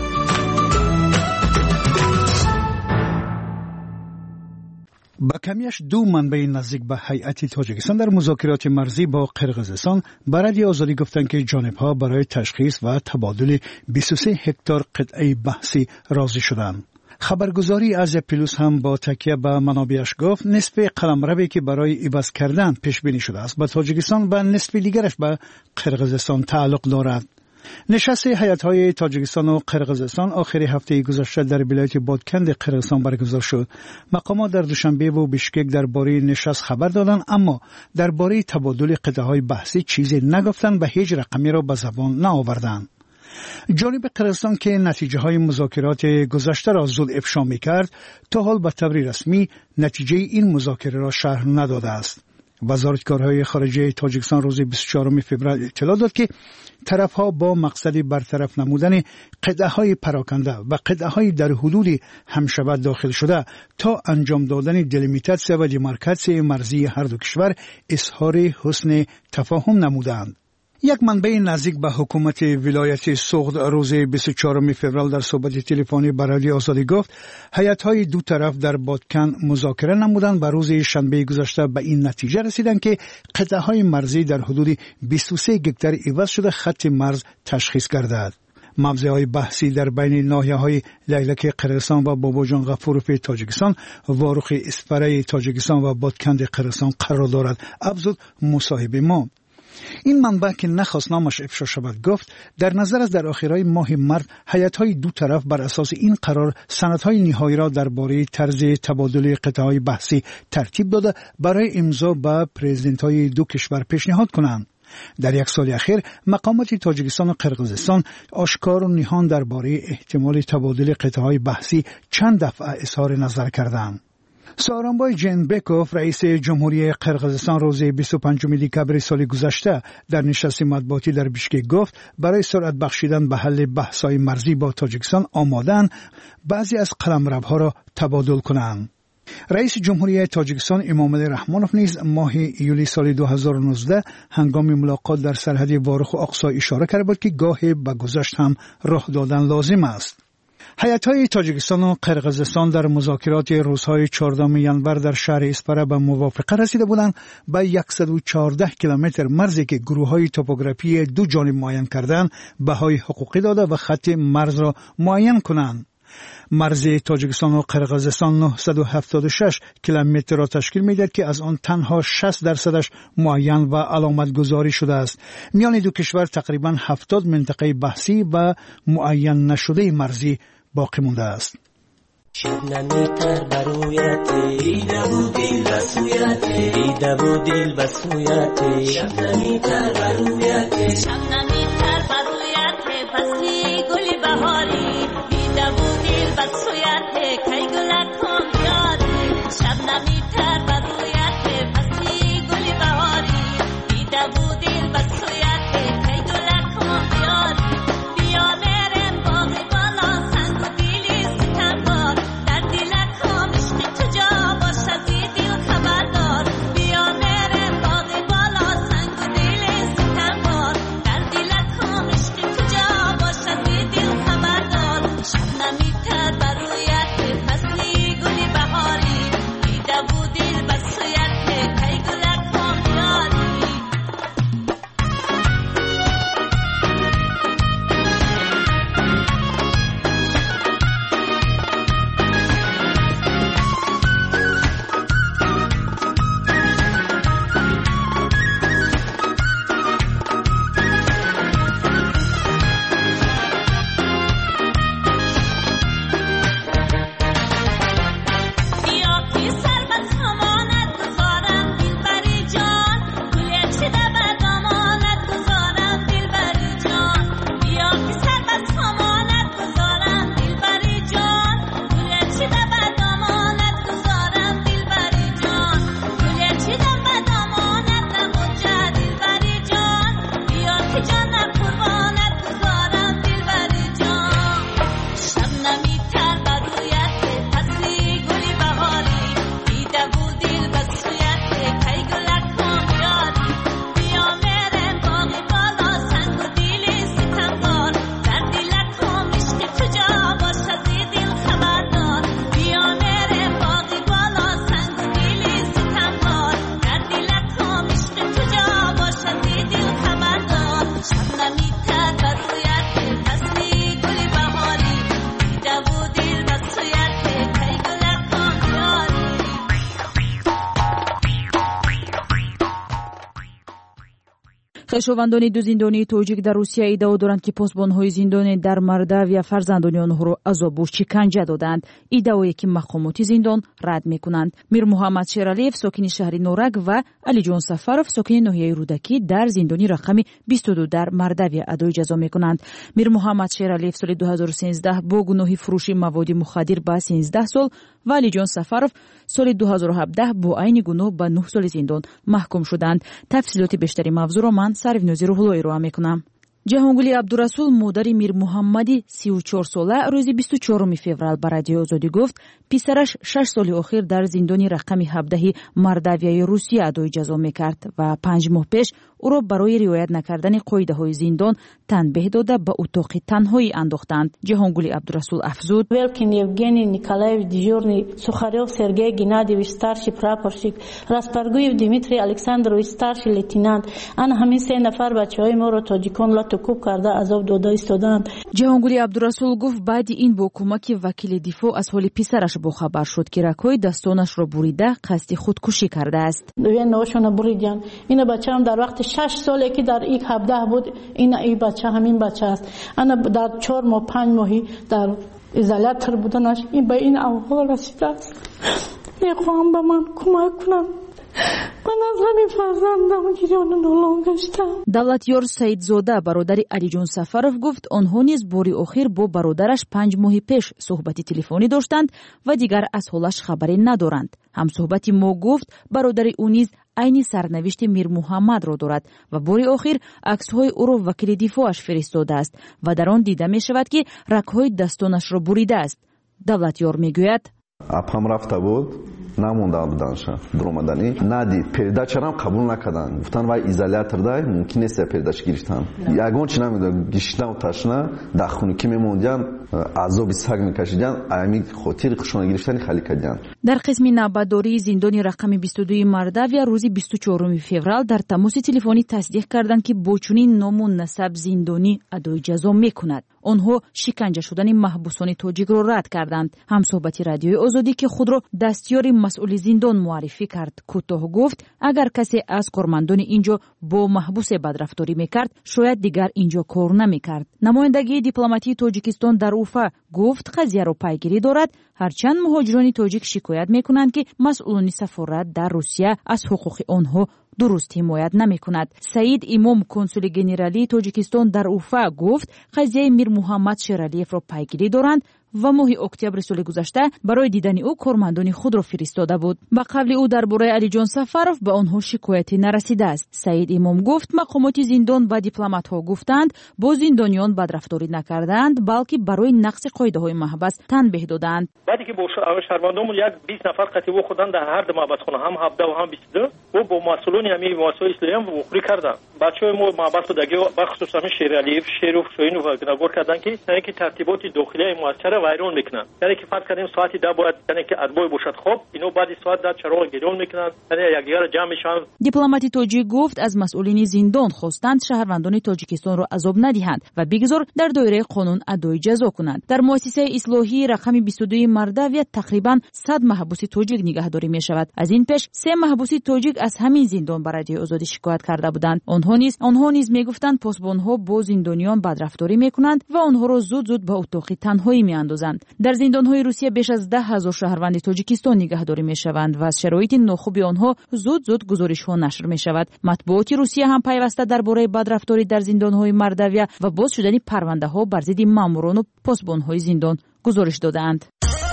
با کمیش دو منبع نزدیک به هیئت تاجیکستان در مذاکرات مرزی با قرقیزستان به رادیو آزادی گفتند که جانب‌ها برای تشخیص و تبادل 23 هکتار قطعه بحثی راضی شدند. خبرگزاری از پلوس هم با تکیه به منابعش گفت نصف قلمروی که برای عوض کردن پیش بینی شده است به تاجیکستان و نصف دیگرش به قرقیزستان تعلق دارد. نشست هیئت‌های تاجیکستان و قرقیزستان آخر هفته گذشته در ولایت بادکند قرقیزستان برگزار شد. مقامات در دوشنبه و بشکک درباره نشست خبر دادند اما درباره تبادل قطعه‌های بحثی چیزی نگفتند و هیچ رقمی را به زبان نآوردند. جانب قرقیزستان که نتیجه های مذاکرات گذشته را زود افشا می‌کرد تا حال به طور رسمی نتیجه این مذاکره را شرح نداده است. وزارت کارهای خارجه تاجیکستان روز 24 فوریه اطلاع داد که طرفها با مقصد برطرف نمودن قطعه‌های پراکنده و قطعه‌های در حدود همشبه داخل شده تا انجام دادن دلیمیتاسیا و دیمارکاسیای مرزی هر دو کشور اظهار حسن تفاهم نمودند. یک منبع نزدیک به حکومت ولایت سوغد روز 24 فوریه در صحبت تلفنی با رادیو آزادی گفت هیئت‌های دو طرف در بادکن مذاکره نمودند و روز شنبه گذشته به این نتیجه رسیدند که قطعه‌های مرزی در حدود 23 هکتار عوض شده خط مرز تشخیص گردد. موضوعهای بحثی در بین ناحیه‌های لیلک قرقیزستان و باباجان غفوروف تاجیکستان، واروخ اسپره تاجیکستان و بادکند قرقیزستان قرار دارد. افزود مصاحبه ما. این منبع که نخواست نامش افشا شود گفت در نظر است در آخرهای ماه مارس هیئت‌های دو طرف بر اساس این قرار سندهای نهایی را درباره طرز تبادل قطعه‌های بحثی ترتیب داده برای امضا به پرزیدنت‌های دو کشور پیشنهاد کنند. در یک سال اخیر مقامات تاجیکستان و قرقیزستان آشکار و نهان درباره احتمال تبادل قطعه‌های بحثی چند دفعه اظهار نظر کردند. سارانبای جنبکوف رئیس جمهوری قرقیزستان روز 25 دکبر سال گذشته در نشست مطبوعاتی در بیشکک گفت برای سرعت بخشیدن به حل بحث‌های مرزی با تاجیکستان آماده‌اند بعضی از قلمروها را تبادل کنند. رئیس جمهوری تاجیکستان امامعلی رحمانوف نیز ماه ایولی سال 2019 هنگام ملاقات در سرحد واروخ و اقصی اشاره کرده بود که گاهی به گذشت هم راه دادن لازم است. هیئت‌های تاجیکستان و قرقیزستان در مذاکرات روزهای 14 ژانویه در شهر اسپره به موافقه رسیده بودند به 114 کیلومتر مرزی که گروه‌های توپوگرافی دو جانب معین کردند بهای حقوقی داده و خط مرز را معین کنند. مرز تاجیکستان و قرقیزستان 976 کیلومتر را تشکیل می‌دهد که از آن تنها 60% معین و علامت گذاری شده است. میان دو کشور تقریباً 70 منطقه بحثی و معین نشده مرزی باقی مانده است. شبنمی تر برویتی دیده بودیل بسویتی دیده بودیل بسویتی شبنمی تر برویتی شبنمی تر برویتی فصلی گل بهاری دیده بودیل بسویتی کی گل کن یادی شبنمی تر برویتی فصلی گل بهاری دیده بودیل بسویتی کی گل کن یادی بیا برم باغ بالا سنگ و دیلی ستمبار در دلت هم عشق تو جا باشه دیدی و خبردار بیا برم باغ بالا سنگ و دیلی ستمبار در دلت هم خشوندان دو زندانی توجیک در روسیه ادعا دارند که پاسبان‌های زندان در مردویا فرزندان آنها را عذاب و شکنجه دادند. ادعایی که مقامات زندان رد می‌کنند. میر محمد شیرالیف ساکن شهر نورک و علی جان سفرов ساکن ناحیه رودکی در زندانی رقم 22 در مردویا ادای جزا می‌کنند. میر محمد شیرالیف سال 2013 با گناه فروش مواد مخدر به 13 سال و علی جان سفرов سال 2017 با عین گناه به 9 سال زندان محکوم شدند. تفصیلات بیشتری موضوع را من سروینوزی روحلویی رو میکنم. جهانگلی عبدالرسول مادر میر محمدی 34 ساله روز 24 فوریه به رادیو آزادی گفت پسرش 6 سال اخیر در زندان رقم 17 مردویای روسیه ادای جزا میکرد و 5 ماه پیش او را برای رعایت نکردن قاعده های زندان تنبیه داده به اتاق تنهایی انداختند. جهانگلی عبدالرسول افزود: Велкин Евгений Николаевич дежурный, Сухарев Сергей Геннадьевич старший прапорщик, Распаргуев Дмитрий Александрович старший лейтенант. آن همین 3 نفر بچهای ما را تاجیکان لاتوکوب کرده عذاب داده ایستادند. جهانگلی عبدالرسول گفت بعد این با کمک وکیل دفاع از حال پسرش باخبر شد که رگ‌های دستانش را بریده قصد خودکشی کرده است. نوشون بریدن. این بچه‌ام در وقت 6 ساله که در یک 17 بود، این بچه همین بچه است. انا در 4 ماه 5 ماهی در ایزولاتور بودنش این به این احوال رسیده است. میخوام به من کمک کنم. من از همین فرزندم گریان نالان گشتم. دولتیار سعیدزاده برادر علی جان سفرов گفت آنها نیز باری آخر با برادرش 5 ماه پیش صحبت تلفنی داشتند و دیگر از حالش خبری ندارند. هم صحبت ما گفت برادر او نیز عین سرنوشت میر محمد را دارد و باری آخر عکس‌های او را وکیل دفاعش فرستاده است و در آن دیده می شود که رگ‌های دستانش را بریده است. دولتیار میگوید: اپم رفته بود نمونده بودنش درآمدنی ندید پرداچرم قبول نکردن گفتن وای ایزولاتوردا ممکن است پرداش گرفتن یگان چی نمیدونم گشتن و تشنه در خونگی میموندن عذاب سگ میکشیدن امی خاطر خشونه گرفتن خالی کردن. در قسم نوبتداری زندان رقم 22 مردویا روز 24 فوریه در تماس تلفنی تصدیق کردند که با چنین نام و نسب زندانی ادای جزا میکند. آنها شکنجه شدن محبوسان تاجیک را رد کردند. همصحبت رادیوی آزادی که خود را دستیار مسئول زندان معرفی کرد کوتاه گفت اگر کسی از کارمندان اینجا با محبوس بدرفتاری میکرد شاید دیگر اینجا کار نمیکرد. نمایندگی دیپلماتی تاجیکستان در اوفا گفت قضیه را پیگیری دارد هرچند مهاجران تاجیک شکایت میکنند که مسئولان سفارت در روسیه از حقوق آنها درست حمایت نمی کند. سعید امام کنسول گنرالی تاجیکستان در اوفا گفت قضیه میر محمد شیرالیف را پیگیری دارند و ماه اکتبر سال گذشته برای دیدن او کارمندان خود را فرستاده بود. به قول او درباره علی جان سفرov به آنها شکایتی نرسیده است. سعید امام گفت مقامات زندان و دیپلمات ها گفتند با زندانیان بدرفتاری نکردند بلکه برای نقض قاعده های محبس تنبیه دادند. بعدی که با شهروندانمون یک 20 نفر قتیبو خودن در هر دو محبسخانه هم 17 و هم 22 و با مسئولان همین واسای اسلامی هم وقوعی کردن. بچهای ما محبس دگی بخصوص همین شیرالیف شیروف شوین و نگور کردن که یعنی ترتیبات داخلی مؤسسه ویران میکنن. یعنی که فرض کنیم ساعتی 10 باید یعنی که ادبای باشد خب اینو بعد ساعت 10 چراغ گیرون میکنن یعنی یکدیگر جمع میشن. دیپلمات تاجیک گفت از مسئولین زندان خواستند شهروندان تاجیکستان را عذاب ندهند و بگذار در دایره قانون ادای جزا کنند. در مؤسسه اصلاحی رقم 22 مردویا تقریبا 100 محبوس تاجیک نگهداری می شود. از این پیش 3 محبوس تاجیک از همین زندان برای آزادی شکایت کرده بودند. آنها نیز میگفتند پاسبان‌ها با زندانیان بدرفتاری میکنند و آنها را زود به اتاق تنهایی میاندازند. در زندان‌های روسیه بیش از 10,000 شهروند تاجیکستان نگهداری میشوند و از شرایط ناخوب آنها زود گزارش‌ها نشر میشود. مطبوعات روسیه هم پیوسته درباره بدرفتاری در زندان‌های مردویا و باز شدن پرونده‌ها بر ضد ماموران و پاسبان‌های زندان گزارش دادند.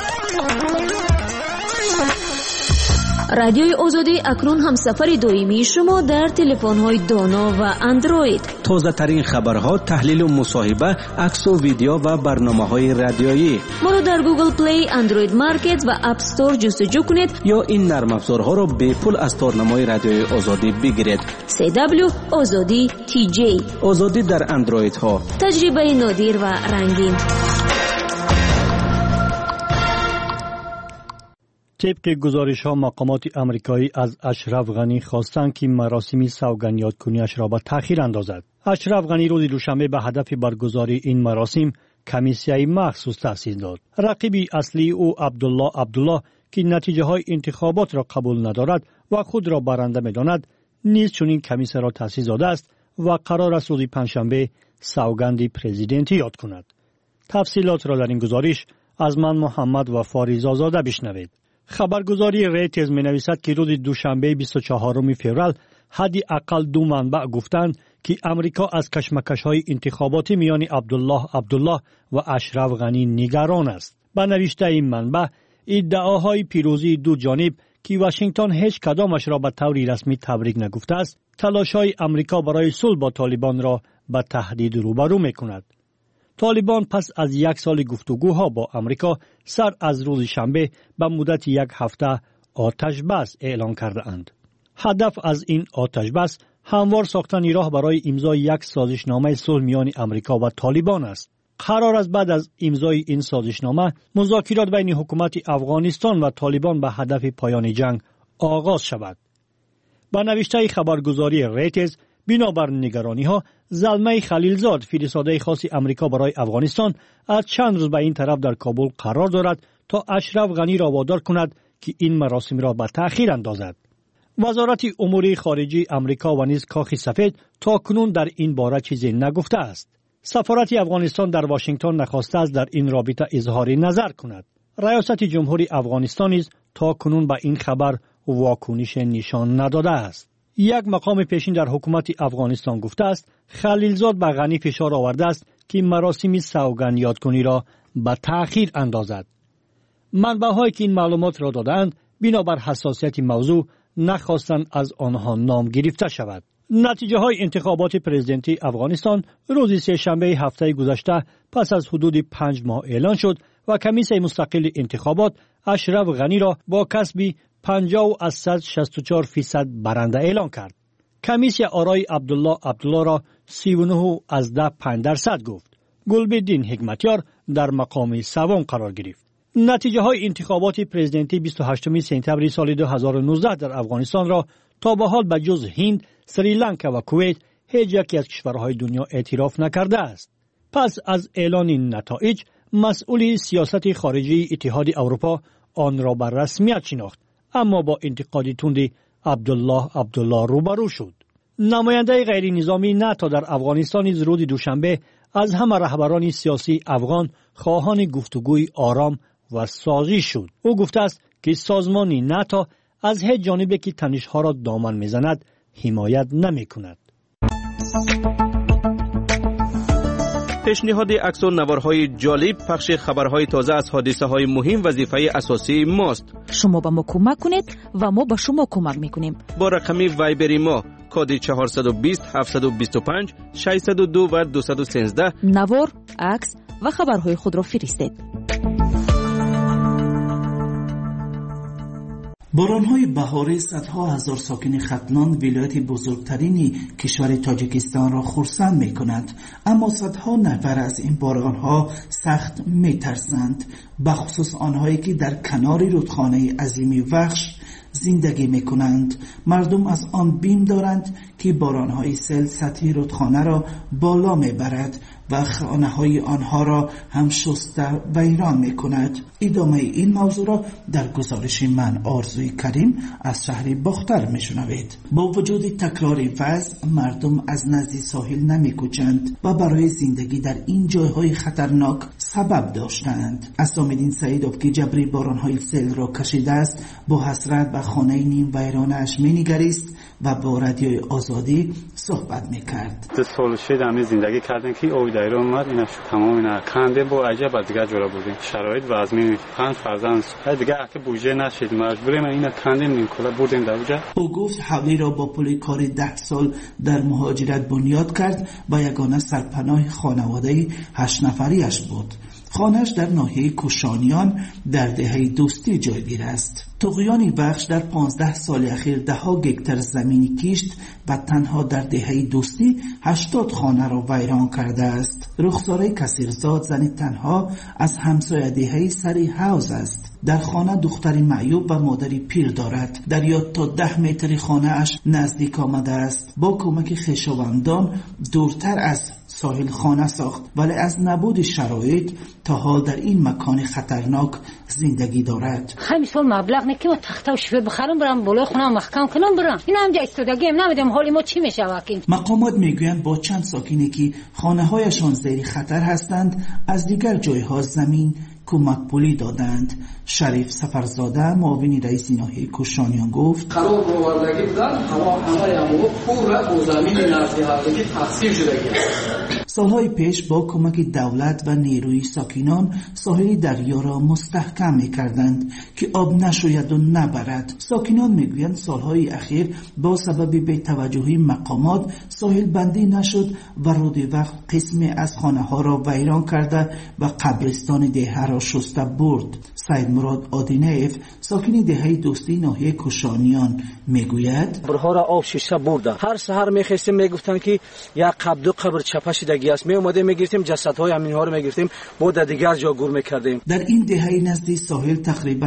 رادیوی آزادی اکنون هم سفر دائمی شما در تلفن‌های دانا و اندروید. تازه ترین خبرها، تحلیل و مصاحبه، عکس و ویدیو و برنامه‌های رادیویی. ما رو در گوگل پلی، اندروید مارکت و اپ استور جستجو کنید یا این نرم افزارها را به پول از تارنمای رادیوی آزادی بگیرید. CW آزادی TJ. آزادی در اندروید ها. تجربه نادر و رنگین. طبق گزارش ها مقامات امریکایی از اشرف غنی خواستند که مراسم سوگند یادکنیش را به تأخیر اندازد. اشرف غنی روز دوشنبه به هدف برگزاری این مراسم کمیسیه مخصوص تأسیس داد. رقیب اصلی او عبدالله که نتیجه های انتخابات را قبول ندارد و خود را برنده می‌داند نیز چنین کمیسیه را تأسیس داده است و قرار است روز پنجشنبه سوگند پرزیدنتی یاد کند. تفصیلات را در این گزارش از من محمد و فاریزآزاده بشنوید. خبرگزاری ریترز می‌نویسد که روز دوشنبه 24 فوریه حدی اقل 2 منبع گفتند که امریکا از کشمکش‌های انتخاباتی میان عبدالله و اشرف غنی نگران است. با نوشته این منبع ادعاهای پیروزی دو جانب که واشنگتن هیچ کدامش را به طور رسمی تبریک نگفته است، تلاش‌های امریکا برای صلح با طالبان را به تهدید روبرو می‌کند. طالبان پس از 1 سال گفتگوها با امریکا سر از روز شنبه به مدت 1 هفته آتش بس اعلان کرده اند. هدف از این آتش بس هموار ساختن راه برای امضای یک سازشنامه صلح میان امریکا و طالبان است. قرار است بعد از امضای این سازشنامه مذاکرات بین حکومت افغانستان و طالبان به هدف پایان جنگ آغاز شود. با نوشته خبرگزاری ریترز بنابر نگرانی‌ها، زلمه خلیلزاد فرستاده خاص امریکا برای افغانستان از چند روز به این طرف در کابل قرار دارد تا اشرف غنی را وادار کند که این مراسم را به تأخیر اندازد. وزارت امور خارجه امریکا و نیز کاخ سفید تاکنون در این باره چیزی نگفته است. سفارت افغانستان در واشنگتن نخواسته است در این رابطه اظهار نظر کند. ریاست جمهوری افغانستان نیز تاکنون به این خبر واکنش نشان نداده است. یک مقام پیشین در حکومت افغانستان گفته است خلیلزاد به غنی فشار آورده است که مراسم سوگند یادکنی را به تأخیر اندازد. منبع‌هایی که این معلومات را دادند بنابر حساسیت موضوع نخواستند از آنها نام گرفته شود. نتیجه های انتخابات پرزیدنتی افغانستان روز سه‌شنبه هفته گذشته پس از حدود 5 ماه اعلان شد و کمیسیون مستقل انتخابات اشرف غنی را با کسب 50% برنده اعلان کرد. کمیسیون آرای عبدالله را 39.5% گفت. گلبدین حکمتیار در مقام سوم قرار گرفت. نتیجه های انتخابات پرزیدنتی 28 سپتامبر سال 2019 در افغانستان را تا به حال به جز هند، سریلانکا و کویت هیچ یکی از کشورهای دنیا اعتراف نکرده است. پس از اعلان نتایج، مسئول سیاست خارجی اتحاد اروپا آن را به رسمیت شناخت، اما با انتقاد تند عبدالله روبرو شد. نماینده غیر نظامی ناتو در افغانستان نیز روز دوشنبه از همه رهبران سیاسی افغان خواهان گفتگوی آرام و سازی شد. او گفته است که سازمان ناتو از هیچ جانبی که تنش‌ها را دامن می‌زند حمایت نمی‌کند. پیشنهاد عکس و نوارهای جالب، پخش خبرهای تازه از حادثه‌های مهم وظیفه اساسی ماست. شما به ما کمک کنید و ما به شما کمک می‌کنیم. با رقم وایبری ما کد 420 725 602 و 213 نوار، عکس و خبرهای خود را فرستید. باران‌های بهاری صدها هزار ساکن ختلان، ولایت بزرگترین کشور تاجیکستان را خرسند می‌کند، اما صدها نفر از این باران‌ها سخت می‌ترسند، بخصوص آنهایی که در کنار رودخانه عظیم وخش زندگی می‌کنند. مردم از آن بیم دارند که باران‌های سیل سطح رودخانه را بالا می‌برد و خانه‌های آنها را هم شسته ویران می‌کند. ادامه این موضوع را در گزارش من آرزوی کریم از شهر باختر می‌شنوید. با وجود تکرار وضع، مردم از نزد ساحل نمی‌کوچند و برای زندگی در این جای‌های خطرناک سبب داشتند. اسامالدین سعیدوف که جبری باران‌های سیل را کشیده است، با حسرت به خانه نیم ویرانه‌اش می‌نگریست و با رادیوی آزادی صحبت می‌کرد. سال شد همین زندگی کردن که اوی دایر اومد، اینا تمام اینا کنده با عجب دیگه جورا بودیم. شرایط و از می 5 فرزند دیگه که بوجه نشد، مجبوریم اینا کنده نیم کلا بردیم در اونجا. او گفت حولی را با پول کار 10 سال در مهاجرت بنیاد کرد و یگانه سرپناه خانواده 8 نفریش بود. خانه‌اش در ناحیه کوشانیان در دهه دوستی جایگیر است. طغیان بخش در 15 سال اخیر 10 هکتار زمین کشت و تنها در دهه دوستی 80 خانه را ویران کرده است. رخساره کثیرزاد زن تنها از همسایه دهه سری حوض است. در خانه دختری معیوب و مادری پیر دارد. در یاد تا 10 متر خانه اش نزدیک آمده است. با کمک خویشاوندان دورتر از ساحل خانه ساخت، ولی از نبود شرایط تا حال در این مکان خطرناک زندگی دارد. همین سال مبلغ نه که ما تخته و شیفه بخرم برم بالای خونه محکم کنم برم، این همجا ایستادگی هم نمیدم حالی ما چی میشه واقعا. مقامات میگویند با چند ساکنی که خانه هایشان زیر خطر هستند از دیگر جایها زمین کمک پولی دادند. شریف سفرزاده معاون رئیس ناحیه کوشانیان گفت خراب آوردگی بودن همه پور با زمین نزدیکی تقسیم شده. سالهای پیش با کمک دولت و نیروی ساکنان ساحل دریا را مستحکم می‌کردند که آب نشوید و نبرد. ساکنان میگویند سالهای اخیر با سبب بی‌توجهی مقامات ساحل بندی نشد و رود وقت قسمی از خانه‌ها را ویران کرده و قبرستان دهه را شسته برد. سید مراد آدینیف ساکن دهه دوستی ناحیه کوشانیان میگوید برها را آب شسته برده. هر سحر میخواستیم میگفتن که یک قبر چپه شدگی است، می اومدیم میگرفتیم جسدهای همینها رو میگرفتیم با در دیگر جا گور میکردیم. در این دهه نزدیک ساحل تقریبا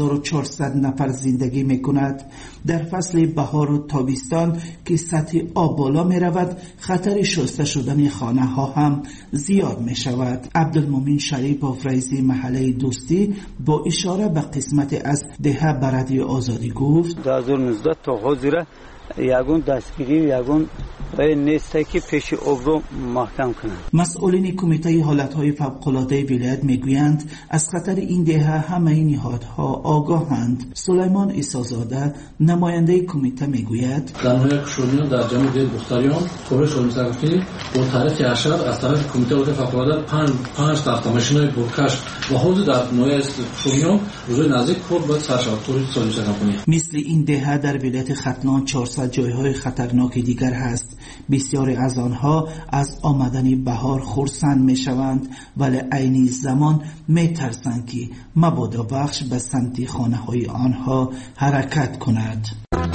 1400 نفر زندگی میکند. در فصل بهار و تابستان که سطح آب بالا میرود خطر شسته شدن خانه ها هم زیاد میشود. عبدالمومن شریف رئیس محله دوستی با اشاره به قسمت از دهه برادری آزادی گفت 2019 تا حاضر یگون دستگیری یگون نیسته که پیش آب رو محکم کنند. مسئولین کمیته حالتهای فوق‌العاده ولایت میگویند از خطر این دهه همه نهادها آگاهند. سلیمان عیسی‌زاده نماینده کمیته میگوید در ناحیه کوشانیان در جمع ده بختاریان خورش شد می‌سازیم با طرف ارشد از طرف کمیته حالت فوق‌العاده 5 تا ماشینای برکش و حوض در ناحیه کوشانیان روز نزدیک خود باید سرشاد طوری سالی کنیم. مثل این دهه در ولایت ختلان 400 جایهای خطرناک دیگر هست. بسیاری از آنها از آمدن بهار خرسند می شوند ولی عین زمان می ترسند که مبادا بخش به سمت خانه های آنها حرکت کند.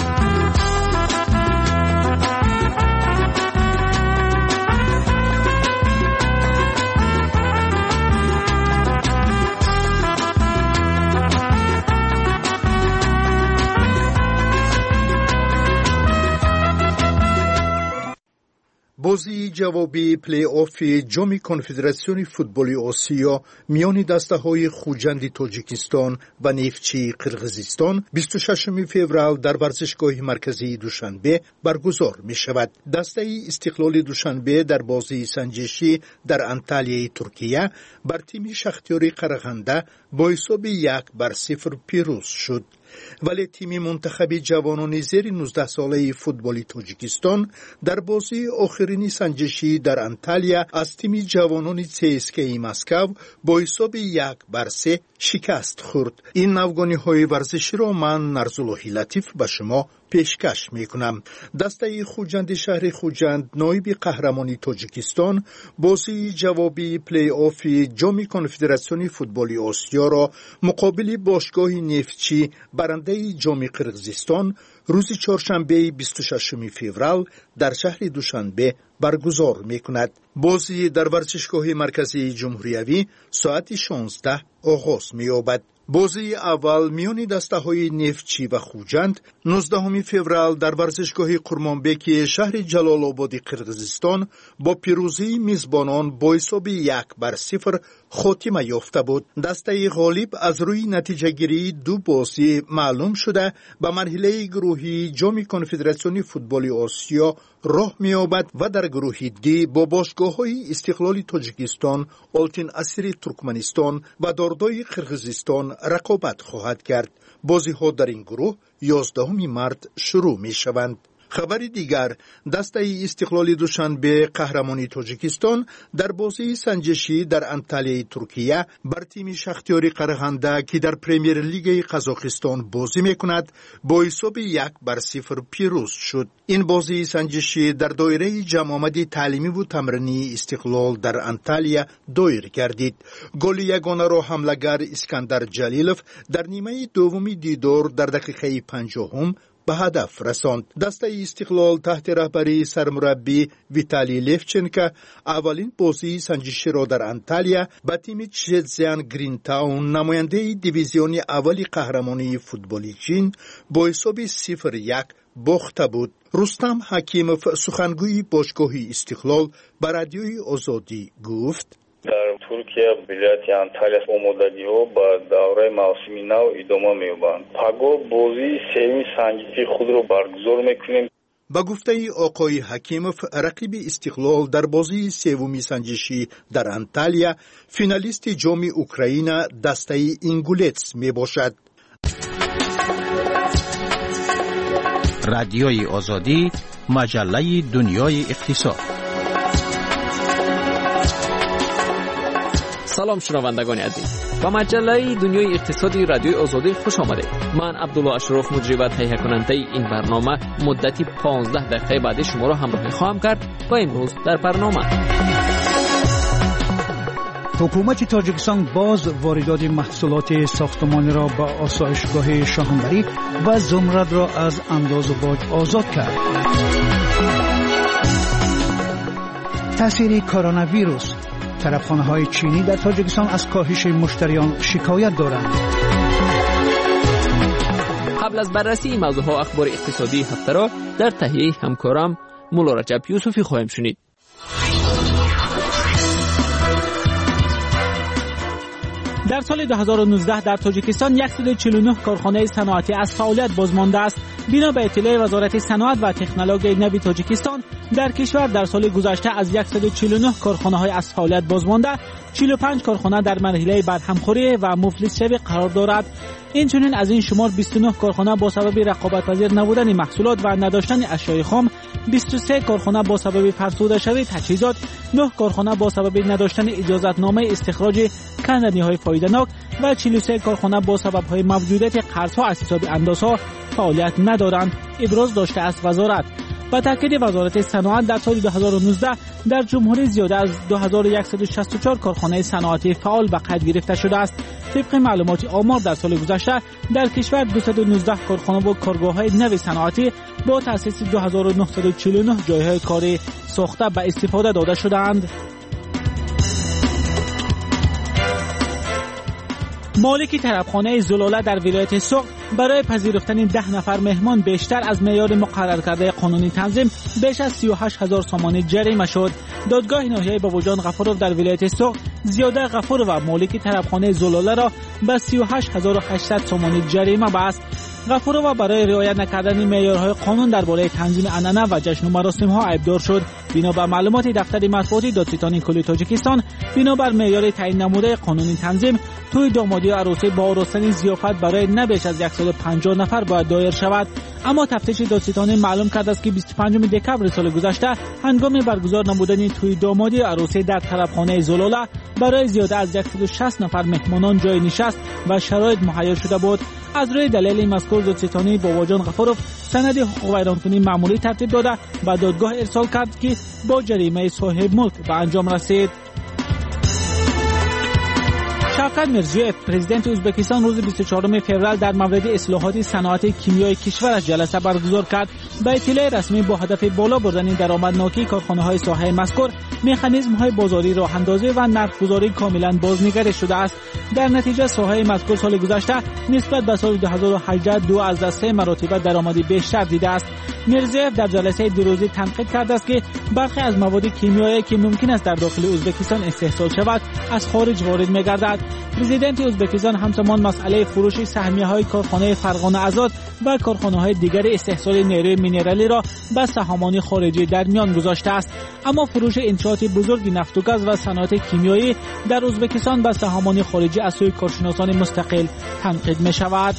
بازی جوابی پلی آف جام کنفدراسیون فوتبال آسیا میان دسته‌های خوجند تاجیکستان و نفتچی قرقیزستان 26 فوریه در ورزشگاه مرکزی دوشنبه برگزار می شود. دسته استقلال دوشنبه در بازی سنجشی در انطالیای ترکیه بر تیم شختیار قرغنده با حساب 1-0 پیروز شد. ولی تیم منتخب جوانان زیر 19 ساله فوتبال تاجیکستان در بازی آخرین سنجشی در انطالیا از تیم جوانان CSKA مسکو با حساب 1-3 شکست خورد. این نوگانی‌های ورزشی را من نرزاللهی لطیف به شما پیشکش میکنم. دسته خوجند شهر خوجند نایب قهرمانی تاجیکستان بازی جوابی پلی آف جام کنفدراسیون فوتبال آسیا را مقابل باشگاه نفتچی برنده جام قرقیزستان روز چهارشنبه 26 فوریه در شهر دوشنبه برگزار میکند. بازی در ورزشگاه مرکزی جمهوریوی ساعت 16 آغاز می‌یابد. بازی اول میان دسته‌های نفتچی و خوجند 19 فوریه در ورزشگاه قرمانبک شهر جلال آباد قرقیزستان با پیروزی میزبانان با حساب 1-0 خاتمه یافته بود. دسته غالب از روی نتیجه گیری دو بازی معلوم شده به مرحله گروهی جام کنفدراسیون فوتبال آسیا راه می‌یابد و در گروه دی با باشگاه‌های استقلال تاجیکستان، آلتین اسیر ترکمنستان و داردای قرقیزستان رقابت خواهد کرد. بازی‌ها در این گروه 11 مارس شروع می‌شوند. خبر دیگر دسته استقلال دوشنبه قهرمانی تاجیکستان در بازی سنجشی در انطالیای ترکیه بر تیم شختیار قرغنده که در پرمیر لیگ قزاقستان بازی میکند با حساب 1-0 پیروز شد. این بازی سنجشی در دایره جمع آمد تعلیمی و تمرینی استقلال در انطالیا دایر گردید. گل یگانه را حمله‌گر اسکندر جلیلوف در نیمه دوم دیدار در دقیقه 50 به هدف رساند. دسته استقلال تحت رهبری سرمربی ویتالی لفچنکا اولین بازی سنجشی را در انتالیا با تیم چزیان گرین تاون نماینده دیویزیون اولی قهرمانی فوتبالی چین با حساب 0-1 باخته بود. رستم حکیمов سخنگوی باشگاه استقلال به رادیوی آزادی گفت: در ترکیه ولایت انتالیا آمادگی‌ها با دوره موسمی نو ادامه می‌یابند. پگاه بازی سوم سنجشی خود را برگزار می‌کنیم. با گفته آقای حکیمов رقیب استقلال در بازی سوم سنجشی در انتالیا فینالیست جام اوکراین دسته اینگولتس میباشد. رادیوی آزادی، مجله دنیای اقتصاد. سلام شنوندگان عزیز، با مجله دنیای اقتصادی رادیوی آزادی خوش آمدید. من عبدالله اشرف مجری و تهیه کننده این برنامه مدتی 15 دقیقه بعد شما را همراهی خواهم کرد. و امروز در برنامه حکومت تاجیکستان باز واردات محصولات ساختمانی را با آسایشگاه شاهنبری و زمرد را از انداز باج آزاد کرد. تاثیر کرونا ویروس، طرفخانه‌های چینی در تاجیکستان از کاهش مشتریان شکایت دارند. قبل از بررسی این موضوعها اخبار اقتصادی هفته را در تهیه همکارم مولا رجب یوسفی خواهیم شنید. در سال 2019 در تاجیکستان 149 کارخانه صنعتی از فعالیت بازمانده است. بنا به اطلاع وزارت صنعت و تکنولوژی نوین تاجیکستان، در کشور در سال گذشته از 149 کارخانه‌های از فعالیت بازمانده 45 کارخانه در مرحله برهمخوری و مفلس شوی قرار دارد. اینچنین از این شمار 29 کارخانه با سبب رقابت‌پذیر نبودن محصولات و نداشتن اشیاء خام، 23 کارخانه با سبب فرسوده شوی تجهیزات، 9 کارخانه با سبب نداشتن اجازتنامه استخراج کندنی‌های فایده‌ناک و 43 کارخانه با سبب‌های موجودیت قرض‌ها از حساب اندازها فعالیت ندارند، ابراز داشته است وزارت. با تاکید وزارت صنعت، در سال 2019 در جمهوری زیاده از 2164 کارخانه صنعتی فعال به قید گرفته شده است. طبق معلومات آمار در سال گذشته در کشور 219 کارخانه و کارگاه‌های نوی صنعتی با تأسیس 2949 جایهای کاری ساخته به استفاده داده شده‌اند. مالک طرفخانه زلاله در ولایت سوق برای پذیرفتن 10 نفر مهمان بیشتر از معیار مقرر کرده قانونی تنظیم بیش از 38,000 سومانی جریمه شد. دادگاه ناحیه باباجان غفورov در ولایت سوق زیاده غفور و مالک طرفخانه زلاله را به 38,800 سومانی جریمه بست. غفورov برای رعایت نکردن معیارهای قانون درباره تنظیم عنعنه و جشن و مراسم‌ها عیبدار شد. بنا به معلومات دفتر مطبوعاتی دادستانی کل تاجیکستان، بنابر معیار تعیین نموده قانونی تنظیم، توی دامادی و عروسی با آراستن ضیافت برای نه بیش از 150 نفر باید دایر شود. اما تفتیش دادستانی معلوم کرده است که 25 دکمبر سال گذشته هنگام برگزار نمودن توی دامادی و عروسی در طرفخانه زلاله برای زیاده از 160 نفر مهمانان جای نشست و شرایط مهیا شده بود. از روی دلیل مذکور دادستانی باباجان غفورov سند حقوق ویرانکنی معمولی ترتیب داده و دادگاه ارسال کرد که با جریمه صاحب ملک به انجام رسید. شوکت میرزیوف پرزیدنت ازبکستان روز 24 فوریه در مورد اصلاحات صنعت کیمیایی کشورش جلسه برگزار کرد. به اطلاع رسمی با هدف بالا بردن درآمدناکی کارخانه‌های ساحه مذکور، مکانیزم‌های بازاری راه‌اندازی و نرخ‌گذاری کاملاً بازنگری شده است. در نتیجه ساحه مذکور سال گذشته نسبت به سال 2018 2 از 3 مراتب درآمدی بیشتر دیده است. میرزیوف در جلسه دیروزی تنقید کرده است که برخی از مواد کیمیایی که ممکن است در داخل ازبکستان استحصال شود از خارج وارد می‌گردد. پرزیدنت ازبکستان همزمان مسئله فروش سهمیه‌های کارخانه فرغانه آزاد و کارخانه‌های دیگر استحصال نیروی مینرالی را به سهامان خارجی در میان گذاشته است. اما فروش انشاءات بزرگ نفت و گاز و صنایع کیمیایی در ازبکستان به سهامان خارجی از سوی کارشناسان مستقل تنقید می‌شود.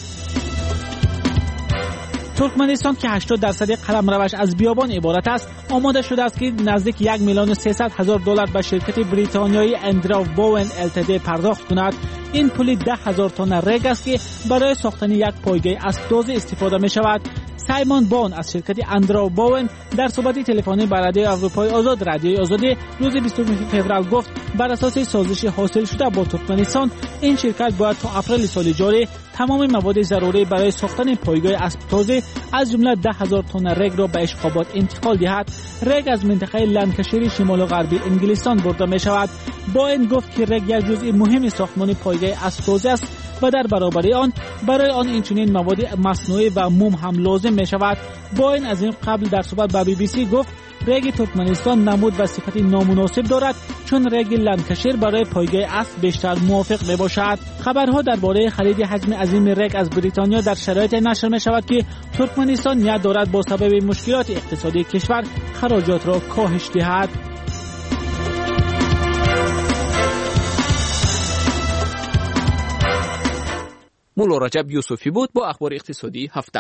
ترکمنستان که 80% قلمروش از بیابان عبارت است، آماده شده است که نزدیک 1,300,000 دلار به شرکت بریتانیایی اندراو بوون LTD پرداخت کند. این پول 10,000 تن رگ است که برای ساختن یک پایگاه اسب‌دوز استفاده می شود. سایمون بون از شرکت اندرو باون در صحبت تلفنی با رادیو اروپای آزاد رادیوی آزادی روز 20 فوریه گفت بر اساس سازش حاصل شده با ترکمنستان این شرکت باید تا اپریل سال جاری تمام مواد ضروری برای ساختن پایگاه اسب تازه از جمله 10,000 تن رگ را به اشقابات انتقال دهد. رگ از منطقه لنکشیر شمال و غربی انگلستان برده می شود. باین گفت که رگ یک جزء مهم ساختمان پایگاه اسب تازه است و در برابر آن برای آن اینچنین مواد مصنوعی و موم هم لازم می شود. باین از این قبل در صحبت با BBC گفت رگ ترکمنستان نمود و صفت نامناسب دارد چون رگ لنکشیر برای پایگاه اسب بیشتر موافق می باشد. خبرها درباره خرید حجم عظیم رگ از بریتانیا در شرایط نشر می شود که ترکمنستان نیت دارد با سبب مشکلات اقتصادی کشور خراجات را کاهش دهد. مولا رجب یوسفی بود با اخبار اقتصادی هفته.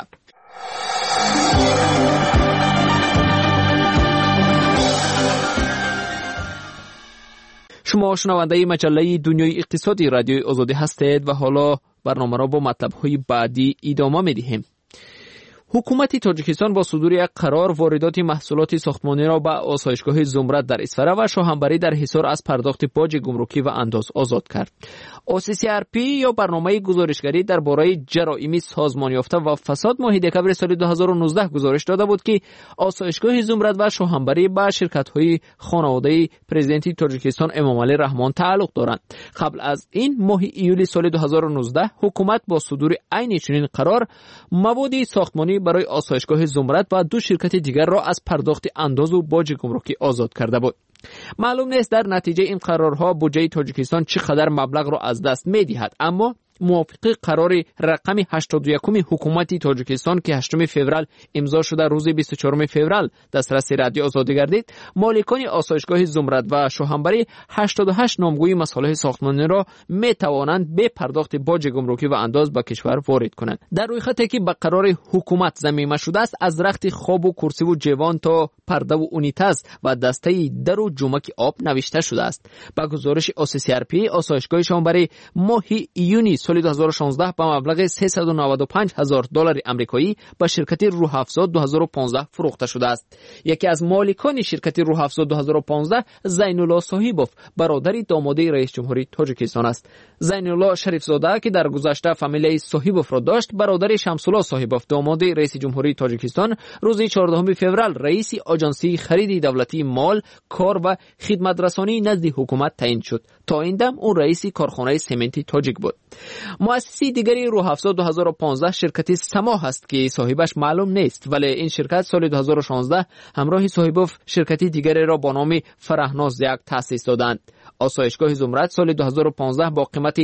شما شنونده مجله دنیای اقتصادی رادیوی آزادی هستید و حالا برنامه را با مطلب‌های بعدی ادامه می‌دهیم. حکومت تاجیکستان با صدور یک قرار واردات محصولات ساختمانی را به آسایشگاه زمرد در اسفره و شاهنبری در حصار از پرداخت باج گمرکی و انداز آزاد کرد. OCCRP یا برنامه گزارشگری درباره جرایم سازمان یافته و فساد ماه دکمبر سال 2019 گزارش داده بود که آسایشگاه زمرد و شاهنبری به شرکت‌های خانواده پرزیدنت تاجیکستان امامعلی رحمان تعلق دارند. قبل از این ماه ایولی سال 2019 حکومت با صدور عین چنین قرار مواد ساختمانی برای آسایشگاه زمرد و دو شرکت دیگر را از پرداخت انداز و باج گمرکی آزاد کرده بود. معلوم نیست در نتیجه این قرارها بودجه تاجیکستان چقدر مبلغ را از دست می‌دهد، اما موافق قرار رقم 81 حکومت تاجیکستان که 8 فوریه امضا شده روز 24 فوریه دسترس رادیو آزادی گردید، مالکان آسایشگاه زمرد و شاهنبری 88 نامگوی مصالح ساختمانی را می توانند به پرداخت باج گمرکی و انداز به کشور وارد کنند. در روی خطی که به قرار حکومت ضمیمه شده است، از رخت خواب و کرسی و جوان تا پرده و اونیتاز و دسته در و جمک آب نوشته شده است. با گزارش OCCRP آسایشگاه شاهنبری ماه ایونی سال 2016 به مبلغ $395,000 آمریکایی به شرکت روح‌افزا 2015 فروخته شده است. یکی از مالکان شرکت روح‌افزا 2015 زین‌الله صاحبوف برادر داماد رئیس جمهوری تاجیکستان است. زین‌الله شریفزاده که در گذشته فامیله صاحبوف را داشت، برادر شمس‌الله صاحبوف داماد رئیس جمهوری تاجیکستان روز 14 فوریه رئیس آژانسی خرید دولتی مال، کار و خدمت رسانی نزد حکومت تعیین شد. تا این دم او رئیس کارخانه سمنت تاجیک بود. مؤسسی دیگری روح‌افزا 2015 شرکت سماح است که صاحبش معلوم نیست، ولی این شرکت سال 2016 همراه صاحبوف شرکتی دیگری را با نام فرهناز یک تأسیس دادند. آسایشگاه زمرد سال 2015 با قیمت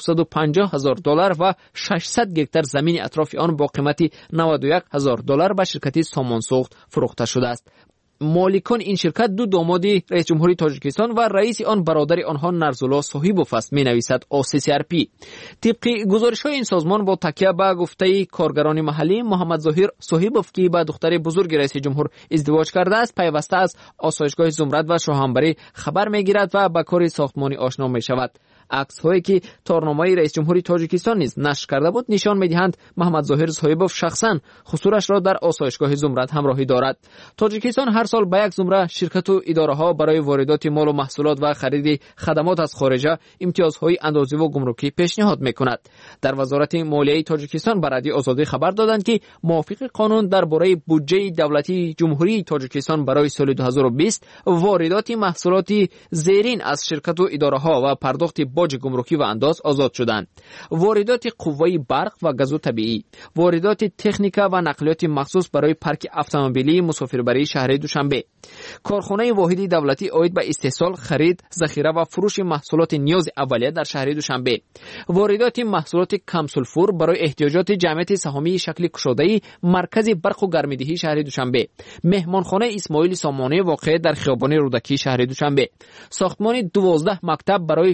$950,000 و 600 هکتار زمین اطراف آن با قیمت $91,000 به شرکت سامانسوخت فروخته شده است. مالکان این شرکت دو داماد رئیس جمهوری تاجیکستان و رئیس آن برادر آنها نرزالله صاحبوف است، می‌نویسد OCCRP. طبق گزارش‌های این سازمان با تکیه به گفته کارگران محلی، محمد ظاهر صاحبوف که با دختر بزرگ رئیس جمهور ازدواج کرده است، پیوسته از آسایشگاه زمرد و شاهنبری خبر می‌گیرد و به کار ساختمانی آشنا می‌شود. عکس‌هایی که تارنامه رئیس جمهوری تاجیکستان نیز نشر کرده بود نشان می‌دهند محمد ظاهر صاحبوف شخصاً خسورش را در آسایشگاه زمرد همراهی دارد. تاجیکستان هر سال به یک زمره شرکت و اداره‌ها برای واردات مال و محصولات و خرید خدمات از خارج امتیازهای اندازی و گمرکی پیشنهاد می‌کند. در وزارت مالیه تاجیکستان به رادیو آزادی خبر دادند که موافق قانون درباره بودجه دولتی جمهوری تاجیکستان برای سال 2020 واردات محصولات زیرین از شرکت و اداره‌ها و پرداخت باج گمرکی و انداز آزاد شدند. واردات قوه برق و گاز طبیعی، واردات تکنیکا و نقلیات مخصوص برای پارک اتومبیلی مسافربری شهر دوشنبه، کارخانه واحدی دولتی عاید به استحصال، خرید، ذخیره و فروش محصولات نیاز اولیه در شهر دوشنبه، واردات محصولات کم سولفور برای احتیاجات جمعیت سهامی شکل کشاده‌ای مرکز برق و گرمایدهی شهر دوشنبه، مهمانخانه اسماعیل سامانی واقع در خیابان رودکی شهر دوشنبه، ساختمان 12 مکتب برای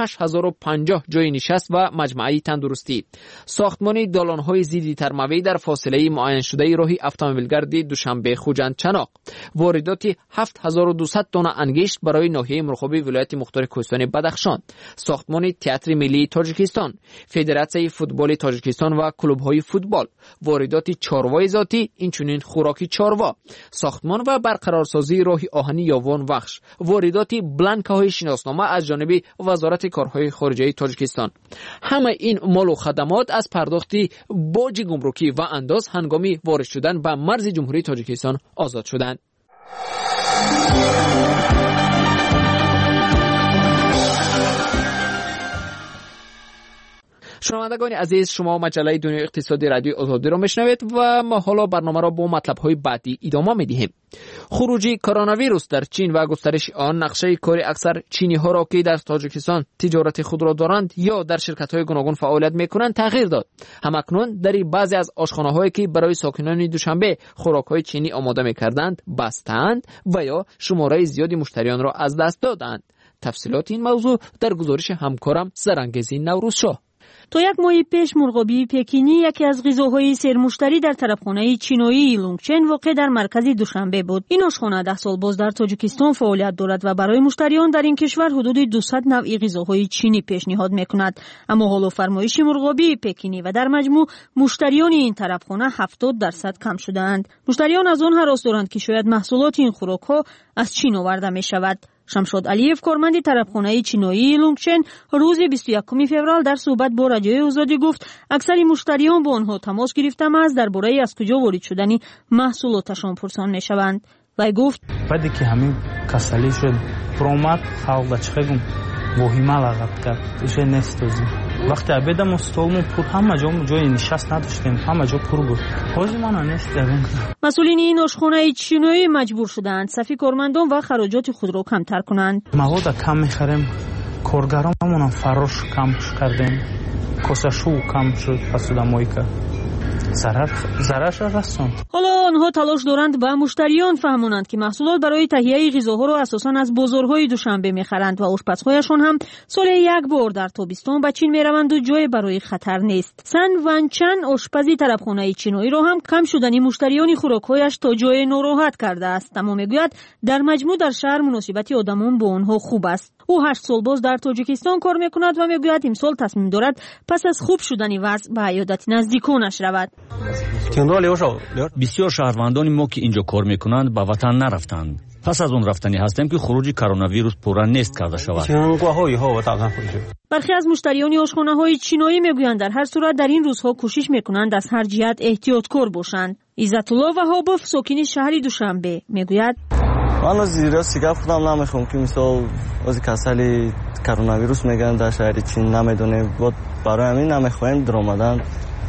6050 جای نشست و مجمعه تندرستی، ساختمان دالان‌های ضد ترموی در فاصله معین شده راه اتومبیلگرد دوشنبه خوجند چناق، واردات وارداتی 7200 تن انگشت برای ناحیه مرغابی ولایت مختار کوهستانی بدخشان، ساختمان تئاتر ملی تاجیکستان، فدراسیون فوتبال تاجیکستان و کلوب‌های فوتبال، واردات چاروای ذاتی، اینچنین خوراکی چاروا، ساختمان و برقرارسازی راه آهنی یاوان وخش، واردات بلانک‌های شناسنامه از جانب وزارت کارهای خارجه تاجیکستان. همه این مال و خدمات از پرداخت باج گمرکی و انداز هنگامی وارد شدن به مرز جمهوری تاجیکستان آزاد شدند. شنوندگان عزیز، شما مجله دنیای اقتصادی رادیو آزادی را میشنوید و ما حالا برنامه را با مطلب‌های بعدی ادامه می‌دهیم. خروج کرونا ویروس در چین و گسترش آن نقشه کار اکثر چینی‌ها را که در تاجیکستان تجارت خود را دارند یا در شرکت‌های گوناگون فعالیت می‌کنند تغییر داد. همکنون در بعضی از آشخانه‌هایی که برای ساکنان دوشنبه خوراک‌های چینی آماده می‌کردند بستند و یا شماره زیادی مشتریان را از دست دادند. تفصیلات این موضوع در گزارش همکارم سرانگیزی نوروزشاه. تا یک ماه پیش مرغابی پکینی یکی از غذاهای سرمشتری در طرفخانه چینایی لونگچن واقع در مرکز دوشنبه بود. این آشخانه 10 سال باز در تاجیکستان فعالیت دارد و برای مشتریان در این کشور حدود 200 نوع غذاهای چینی پیشنهاد میکند. اما حالا فرمایش مرغابی پکینی و در مجموع مشتریان این طرفخانه 70% کم شدند. مشتریان از آن هراس دارند که شاید محصولات این خوراک‌ها از چین آورده می‌شود. شمشاد علیف کارمند طرفخانه چینایی لونگچن روز 21 فوریه در صحبت با رادیوی آزادی گفت اکثر مشتریان با آنها تماس گرفتم درباره از کجا وارد شدن محصولاتشان پرسان میشوند. وی گفت بعدی که همین کسلی شد پرومات خالق چخگم وهیما لغت کرد ایشه نستوزی وقتی عبیدم استولمون پر همه جای نشست نداشتیم، همه جا پر بود. حوزی ما نشتیم. مسئولین این آشخانه چینایی مجبور شدند صف کارمندان و خراجات خود را کمتر کنند. مواد کم میخریم، کارگرامون فروش کم کردیم، کاسشو کم شد پسودمایی که ضررش رسوند. حالا آنها تلاش دارند به مشتریان فهمونند که محصولات برای تهیه غذاها را اساساً از بازارهای دوشنبه میخرند و آشپزهایشان هم سال یک بار در تابستان به چین میروند و جای برای خطر نیست. سن ونچن آشپزی طرفخانه چینایی را هم کم شدن مشتریان خوراکهایش تا جای ناراحت کرده است، اما میگوید در مجموع در شهر مناسبت آدمان با آنها خوب است. او 8 سال باز در تاجیکستان کار میکند و میگوید امسال تصمیم دارد پس از خوب شدن وضع به عیادت نزدیکانش رود. بسیار شهروندان ما که اینجا کار میکنند به وطن نرفتند. پس از اون رفتنی هستیم که خروج کرونا ویروس پورا نیست کرده شود. برخی از مشتریان آشخانه‌های چینایی میگویند در هر صورت در این روزها کوشش میکنند از هر جهت احتیاطکار باشند. عزت الله وهابوف ساکن شهر دوشنبه میگوید من از زیرا سیگار خودم نمیخوام که مثلا از کسلی کرونا ویروس میگن در شهر چین نمیدونه بود برای همین نمیخوایم در آمدن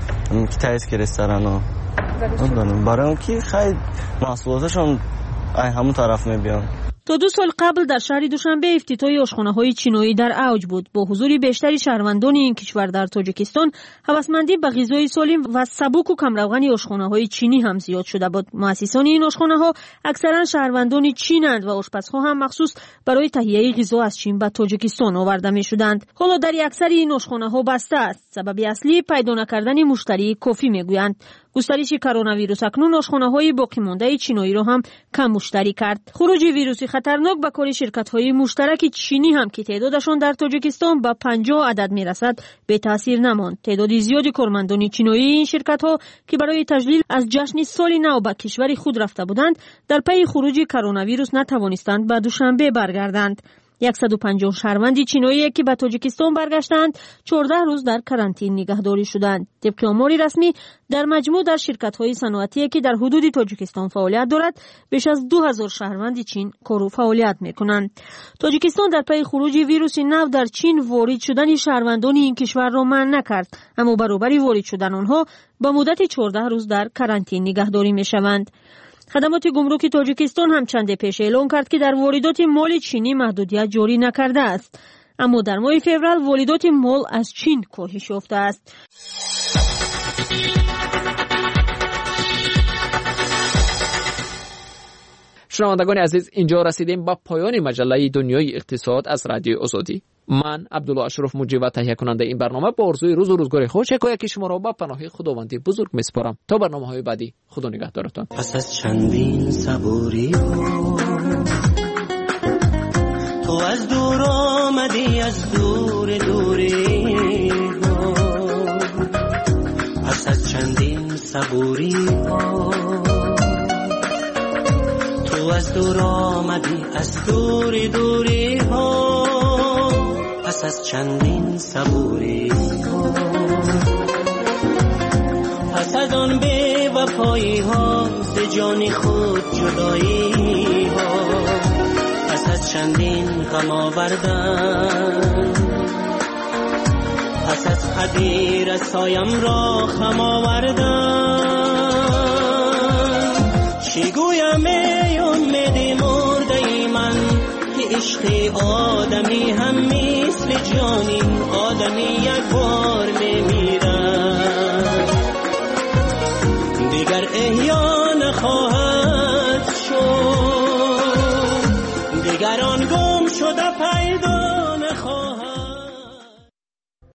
که تایید که رستوران برای اون که خیلی محصولاتشون همون طرف میبیان. تا 2 سال قبل در شهر دوشنبه افتتاح آشخانه‌های چینایی در اوج بود. با حضور بیشتری شهروندان این کشور در تاجیکستان، هوسمندی به غذای سالم و سبک و کمروغن آشخانه‌های چینی هم زیاد شده بود. مؤسسان این آشخانه‌ها اکثرا شهروندان چینند و آشپزها هم مخصوص برای تهیه غذا از چین به تاجیکستان آورده می‌شدند. حالا در اکثر این آشخانه‌ها بسته است. سبب اصلی پیدا نکردن مشتری کافی میگویند. گسترش کرونا ویروس اکنون آشخانه‌های باقی مانده چینایی را هم کم مشتری کرد. خروج ویروسی خطرناک به کار شرکت‌های مشترک چینی هم که تعدادشان در تاجیکستان به 50 عدد میرسد به تاثیر نماند. تعداد زیادی کارمندان چینایی این شرکت‌ها که برای تجلیل از جشن سال نو به کشور خود رفته بودند در پی خروج کرونا ویروس نتوانستند به دوشنبه برگردند. 150 شهروند چینایی که به تاجیکستان برگشتند 14 روز در کرانتین نگهداری شدند. طبق آمار رسمی در مجموع در شرکت‌های صنعتی که در حدود تاجیکستان فعالیت دارد بیش از 2000 شهروند چین کار و فعالیت می‌کنند. تاجیکستان در پی خروج ویروس نو در چین وارد شدن شهروندان این کشور را منع نکرد، اما برابر وارد شدن آنها به مدت 14 روز در کرانتین نگهداری می‌شوند. خدمات گمرک تاجیکستان هم چند پیش اعلام کرد که در واردات مال چینی محدودیت جاری نکرده است، اما در ماه فوریه واردات مال از چین کاهش یافته است. شنوندگان عزیز، اینجا رسیدیم به پایان مجله دنیای اقتصاد از رادیو آزادی. من عبدالله اشرف مجری و تهیه کننده این برنامه با آرزوی روز و روزگار خوش یکی شما را به پناه خداوندی بزرگ میسپارم. تا برنامه‌های بعدی، خدا نگهدارتان. پس از چندین صبوری ها تو از دور آمدی، از دور دوری ها. پس از چندین صبوری ها تو از دور آمدی، از دور دوری ها. پس از چندین صبوری ها، پس از آن بی وفایی ها، ز جان خود جدایی ها. پس از چندین غم آوردن، پس از خدی رسایم را خم آوردن. چی گویم ای امید مرده من که عشق آدمی هم مثل جانی، آدمی یک